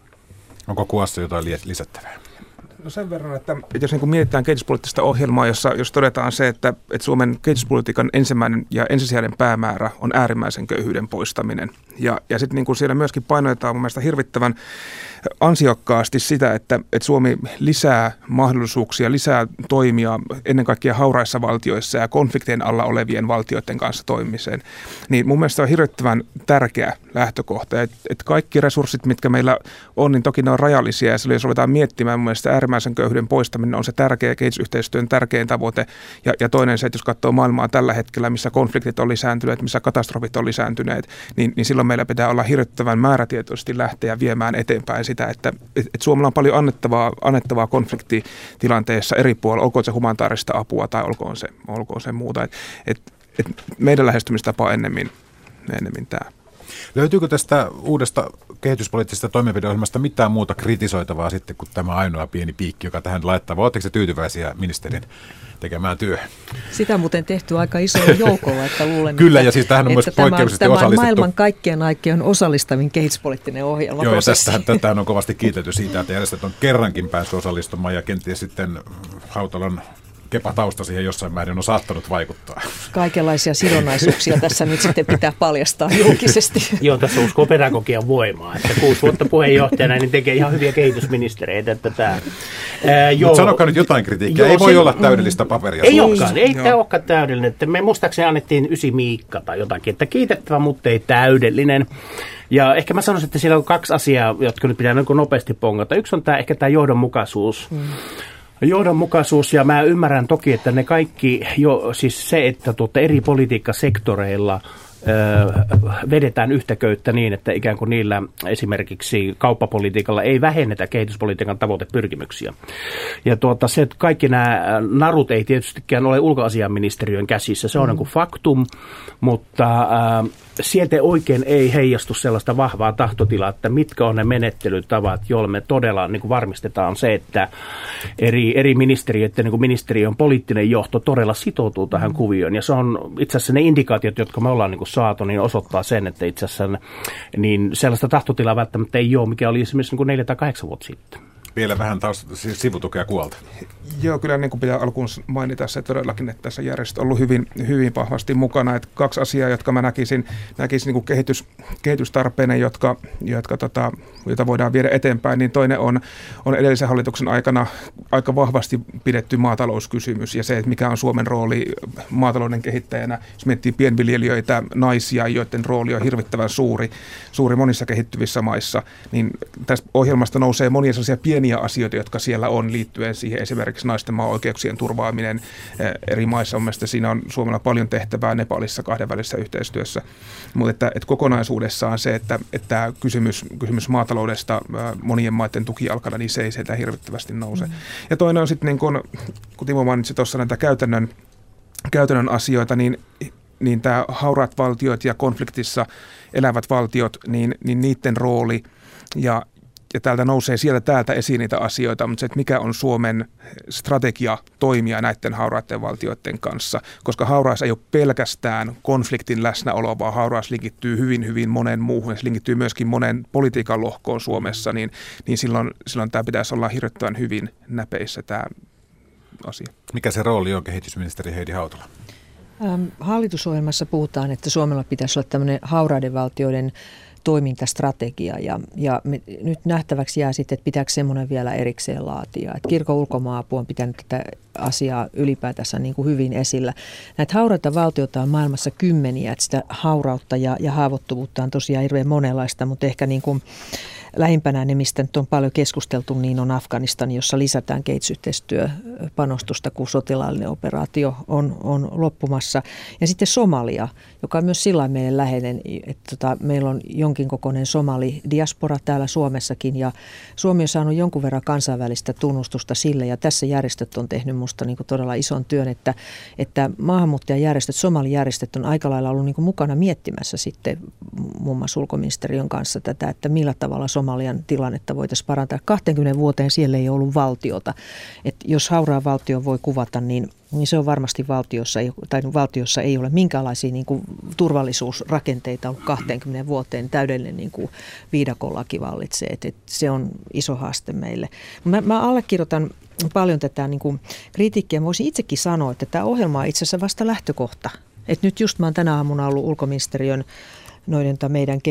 Onko Kuassa jotain lisättävää? No sen verran, että jos niin kuin mietitään kehityspoliittista ohjelmaa, jossa jos todetaan se, että, että Suomen kehityspolitiikan ensimmäinen ja ensisijainen päämäärä on äärimmäisen köyhyyden poistaminen. Ja, ja sitten niin kuin siellä myöskin painotetaan mun mielestä hirvittävän ansiokkaasti sitä, että, että Suomi lisää mahdollisuuksia, lisää toimia ennen kaikkea hauraissa valtioissa ja konfliktien alla olevien valtioiden kanssa toimimiseen. Niin mun mielestä on hirvittävän tärkeä lähtökohta, että, että kaikki resurssit, mitkä meillä on, niin toki ne on rajallisia, ja silloin jos ruvetaan miettimään, mun mielestä äärimmäisen köyhyyden poistaminen on se tärkeä kehitysyhteistyön tärkein tavoite. Ja, ja toinen se, että jos katsoo maailmaa tällä hetkellä, missä konfliktit on lisääntyneet, missä katastrofit on lisääntyneet, niin, niin silloin meillä pitää olla hirvittävän määrätietoisesti lähteä viemään eteenpäin sitä, että, että Suomella on paljon annettavaa, annettavaa konfliktitilanteessa eri puolilla, olkoon se humanitaarista apua tai olkoon se, olkoon se muuta. Et, et, et meidän lähestymistapa on ennemmin, ennemmin tämä. Löytyykö tästä uudesta kehityspoliittisesta toimenpideohjelmasta mitään muuta kritisoitavaa sitten kuin tämä ainoa pieni piikki, joka tähän laittaa? Vai oletteko se tyytyväisiä ministerin tekemään työhön? Sitä on muuten tehty aika isolla joukolla, että luulen, Kyllä, että, ja siis tähän on myös poikkeuksellisesti tämä, osallistettu. Tämä on maailman kaikkien aikien osallistavin kehityspoliittinen ohjelma. Joo, ja tästähän, tätähän on kovasti kiitelty siitä, että järjestöt on kerrankin päässyt osallistumaan, ja kenties sitten Hautalan Kepa-tausta siihen jossain määrin on saattanut vaikuttaa. Kaikenlaisia sidonnaisuuksia tässä nyt sitten pitää paljastaa julkisesti. Joo, tässä uskoo pedagogian voimaa, että kuusi vuotta puheenjohtajana niin tekee ihan hyviä kehitysministereitä. Mutta sanokaa nyt jotain kritiikkiä, joo, ei voi se, olla täydellistä paperia. Ei olekaan, ei tämä olekaan täydellinen. Että me muistaakseni annettiin ysi Miikka tai jotakin, että kiitettävä, mutta ei täydellinen. Ja ehkä mä sanoisin, että siellä on kaksi asiaa, jotka nyt pitää nopeasti pongata. Yksi on tämä, ehkä tämä johdonmukaisuus. Hmm. Johdonmukaisuus, ja mä ymmärrän toki, että ne kaikki, jo, siis se, että tuota eri politiikkasektoreilla vedetään yhtä köyttä niin, että ikään kuin niillä esimerkiksi kauppapolitiikalla ei vähennetä kehityspolitiikan tavoitepyrkimyksiä. Ja tuota, se, että kaikki nämä narut ei tietystikään ole ulkoasiainministeriön käsissä, se on mm. niin kuin faktum, mutta äh, sieltä oikein ei heijastu sellaista vahvaa tahtotilaa, että mitkä on ne menettelytavat, joilla me todella niin kuin varmistetaan se, että eri, eri ministeriöiden niin kuin ministeriön poliittinen johto todella sitoutuu tähän kuvioon. Ja se on itse asiassa ne indikaatiot, jotka me ollaan niin kuin saatu, niin osoittaa sen, että itse asiassa niin sellaista tahtotilaa välttämättä ei ole, mikä oli esimerkiksi niin kuin neljä tai kahdeksan vuotta sitten. Vielä vähän taas sivutukea kuolta. Joo, kyllä niin kuin pitää alkuun mainita se todellakin, että tässä järjestö on ollut hyvin, hyvin vahvasti mukana. Että kaksi asiaa, jotka mä näkisin, näkisin niin kuin kehitys, kehitystarpeina, jotka, jotka tota, joita voidaan viedä eteenpäin, niin toinen on, on edellisen hallituksen aikana aika vahvasti pidetty maatalouskysymys ja se, että mikä on Suomen rooli maatalouden kehittäjänä. Jos miettii pienviljelijöitä, naisia, joiden rooli on hirvittävän suuri, suuri monissa kehittyvissä maissa, niin tästä ohjelmasta nousee monia sellaisia pieniä asioita, jotka siellä on liittyen siihen, esimerkiksi naisten maa-oikeuksien turvaaminen eri maissa. On mielestäni siinä on Suomella paljon tehtävää Nepalissa kahdenvälisessä yhteistyössä, mutta että, että kokonaisuudessaan se, että, että kysymys, kysymys maataloudesta monien maiden tukijalkana, niin se ei sieltä hirvittävästi nouse. Mm. Ja toinen on sitten, niin kun, kun Timo mainitsi tuossa näitä käytännön, käytännön asioita, niin, niin tämä hauraat valtiot ja konfliktissa elävät valtiot, niin, niin niiden rooli ja Ja täältä nousee sieltä täältä esiin niitä asioita, mutta se, että mikä on Suomen strategia toimia näiden hauraiden valtioiden kanssa, koska hauraus ei ole pelkästään konfliktin läsnäolo, vaan hauraus linkittyy hyvin, hyvin monen muuhun, se linkittyy myöskin monen politiikan lohkoon Suomessa, niin, niin silloin, silloin tämä pitäisi olla hirveän hyvin näpeissä tämä asia. Mikä se rooli on, kehitysministeri Heidi Hautala? Hallitusohjelmassa puhutaan, että Suomella pitäisi olla tämmöinen hauraiden valtioiden toimintastrategia ja, ja me, nyt nähtäväksi jää sitten, että pitääkö semmoinen vielä erikseen laatia. Et kirkon ulkomaan-apu on pitänyt tätä asiaa ylipäätänsä niin kuin hyvin esillä. Näitä hauraita valtioita on maailmassa kymmeniä, että sitä haurautta ja, ja haavoittuvuutta on tosiaan hirveän monenlaista, mutta ehkä niin kuin lähimpänä ne, mistä nyt on paljon keskusteltu, niin on Afganistan, jossa lisätään kehitysyhteistyöpanostusta, kun sotilaallinen operaatio on, on loppumassa. Ja sitten Somalia, joka on myös sillä meille läheinen, että tota, meillä on jonkin kokoinen somali-diaspora täällä Suomessakin, ja Suomi on saanut jonkun verran kansainvälistä tunnustusta sille, ja tässä järjestöt on tehnyt musta niin kuin todella ison työn, että, että maahanmuuttajajärjestöt, somalijärjestöt on aika lailla ollut niin kuin mukana miettimässä sitten muun muassa ulkoministeriön kanssa tätä, että millä tavalla Somalian tilannetta voitaisiin parantaa. kaksikymmentä vuoteen siellä ei ollut valtiota. Et jos hauraan valtio voi kuvata, niin, niin se on varmasti valtiossa, tai valtiossa ei ole minkäänlaisia niin kuin turvallisuusrakenteita ollut kaksikymmentä vuoteen. Täydellinen niin kuin viidakonlaki vallitsee. Et, et se on iso haaste meille. Mä, mä allekirjoitan paljon tätä niin kuin kritiikkiä. Voisin itsekin sanoa, että tämä ohjelma on itse asiassa vasta lähtökohta. Et nyt just mä oon tänä aamuna ollut ulkoministeriön noiden meidän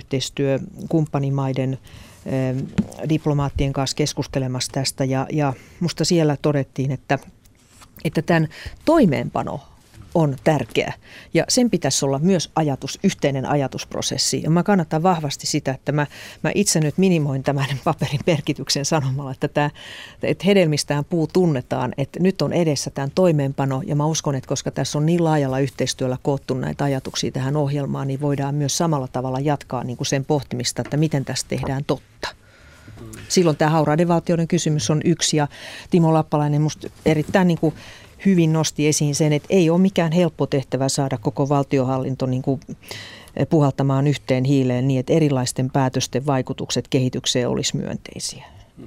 kehitysyhteistyökumppanimaiden eh, diplomaattien kanssa keskustelemassa tästä ja, ja musta siellä todettiin, että, että tämän toimeenpano on tärkeä ja sen pitäisi olla myös ajatus, yhteinen ajatusprosessi. Ja mä kannatan vahvasti sitä, että mä, mä itse nyt minimoin tämän paperin merkityksen sanomalla, että, tämä, että hedelmistään puu tunnetaan, että nyt on edessä tämän toimeenpano ja mä uskon, että koska tässä on niin laajalla yhteistyöllä koottu näitä ajatuksia tähän ohjelmaan, niin voidaan myös samalla tavalla jatkaa niin kuin sen pohtimista, että miten tästä tehdään totta. Silloin tämä hauraiden valtioiden kysymys on yksi ja Timo Lappalainen musta erittäin niin kuin hyvin nosti esiin sen, että ei ole mikään helppo tehtävä saada koko valtiohallinto niin kuin puhaltamaan yhteen hiileen niin, että erilaisten päätösten vaikutukset kehitykseen olisi myönteisiä.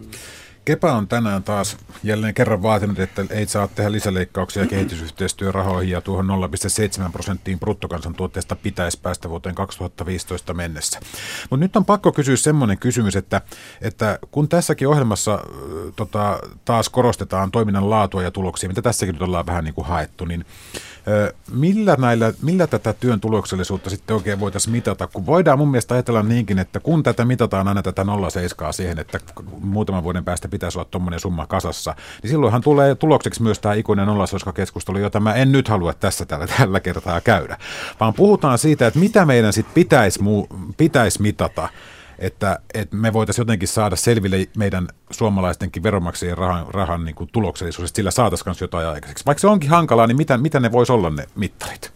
Kepa on tänään taas jälleen kerran vaatinut, että ei saa tehdä lisäleikkauksia kehitysyhteistyörahoihin ja tuohon nolla pilkku seitsemän prosenttiin bruttokansantuotteesta pitäisi päästä vuoteen kaksituhattaviisitoista mennessä. Mutta nyt on pakko kysyä semmoinen kysymys, että, että kun tässäkin ohjelmassa äh, tota, taas korostetaan toiminnan laatua ja tuloksia, mitä tässäkin nyt ollaan vähän niin kuin haettu, niin äh, millä, näillä, millä tätä työn tuloksellisuutta sitten oikein voitaisiin mitata? Kun voidaan mun mielestä ajatella niinkin, että kun tätä mitataan aina tätä nolla pilkku seitsemän siihen, että muutaman vuoden päästä pitäisi olla tuommoinen summa kasassa, niin silloinhan tulee tulokseksi myös tämä ikuinen nollasoiska-keskustelu, jota mä en nyt halua tässä tällä, tällä kertaa käydä, vaan puhutaan siitä, että mitä meidän sitten pitäisi, pitäisi mitata, että, että me voitaisiin jotenkin saada selville meidän suomalaistenkin veronmaksajien rahan, rahan niin kuin tuloksellisuudesta, sillä saataisiin myös jotain aikaiseksi. Vaikka se onkin hankalaa, niin mitä, mitä ne voisi olla ne mittarit?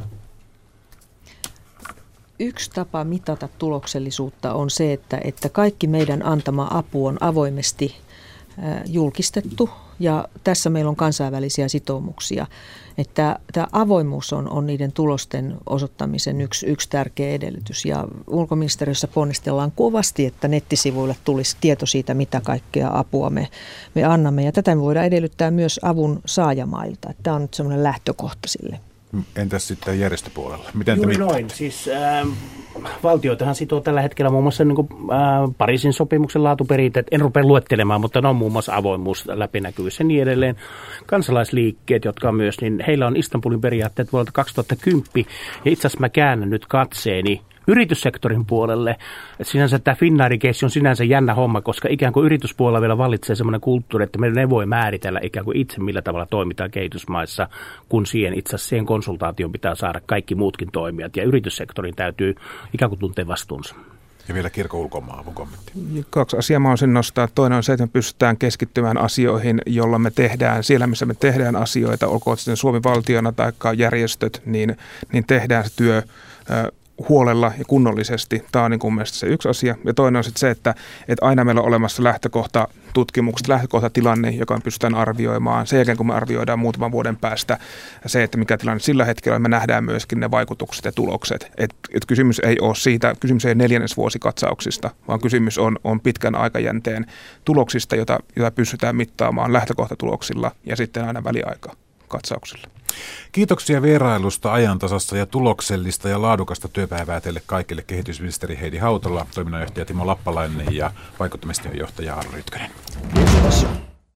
Yksi tapa mitata tuloksellisuutta on se, että, että kaikki meidän antama apu on avoimesti äh, julkistettu ja tässä meillä on kansainvälisiä sitoumuksia. Että tämä avoimuus on, on niiden tulosten osoittamisen yksi, yksi tärkeä edellytys ja ulkoministeriössä ponnistellaan kovasti, että nettisivuille tulisi tieto siitä, mitä kaikkea apua me, me annamme ja tätä me voidaan edellyttää myös avun saajamailta. Että tämä on nyt semmoinen lähtökohta sille. Entäs sitten järjestöpuolella? Miten Juuri te noin. Siis, äh, valtioitahan sitoo tällä hetkellä muun muassa niin kuin, äh, Pariisin sopimuksen laatuperiaatteet. En rupea luettelemaan, mutta ne on muun muassa avoimuus, läpinäkyvyys ja niin edelleen. Kansalaisliikkeet, jotka on myös, niin heillä on Istanbulin periaatteet vuodelta kaksituhattakymmenen. Ja itse asiassa mä käännän nyt katseeni yrityssektorin puolelle. Et sinänsä tämä Finnairin-keissi on sinänsä jännä homma, koska ikään kuin yrityspuolella vielä vallitsee sellainen kulttuuri, että meidän ei voi määritellä ikään kuin itse, millä tavalla toimitaan kehitysmaissa, kun siihen itse asiassa siihen konsultaation pitää saada kaikki muutkin toimijat. Ja yrityssektorin täytyy ikään kuin tuntea vastuunsa. Ja vielä kirkon ulkomaavun kommentti. Kaksi asiaa mä olisin nostaa. Toinen on se, että me pystytään keskittymään asioihin, jolla me tehdään, siellä missä me tehdään asioita, olkoon sitten Suomi valtiona tai järjestöt, niin, niin tehdään se työ huolella ja kunnollisesti. Tämä on niin kuin mielestäni se yksi asia. Ja toinen on sitten se, että, että aina meillä on olemassa lähtökohta tutkimukset, lähtökohtatilanne, joka pystytään arvioimaan. Sen jälkeen, kun me arvioidaan muutaman vuoden päästä se, että mikä tilanne sillä hetkellä, me nähdään myöskin ne vaikutukset ja tulokset. Et, et kysymys ei ole siitä, kysymys ei ole neljännesvuosikatsauksista, vaan kysymys on, on pitkän aikajänteen tuloksista, jota, jota pystytään mittaamaan lähtökohtatuloksilla ja sitten aina väliaikakatsauksilla. Kiitoksia vierailusta, ajantasassa ja tuloksellista ja laadukasta työpäivää teille kaikille kehitysministeri Heidi Hautala, toiminnanjohtaja Timo Lappalainen ja vaikuttamistyön johtaja Aaro Rytkönen. Kiitos.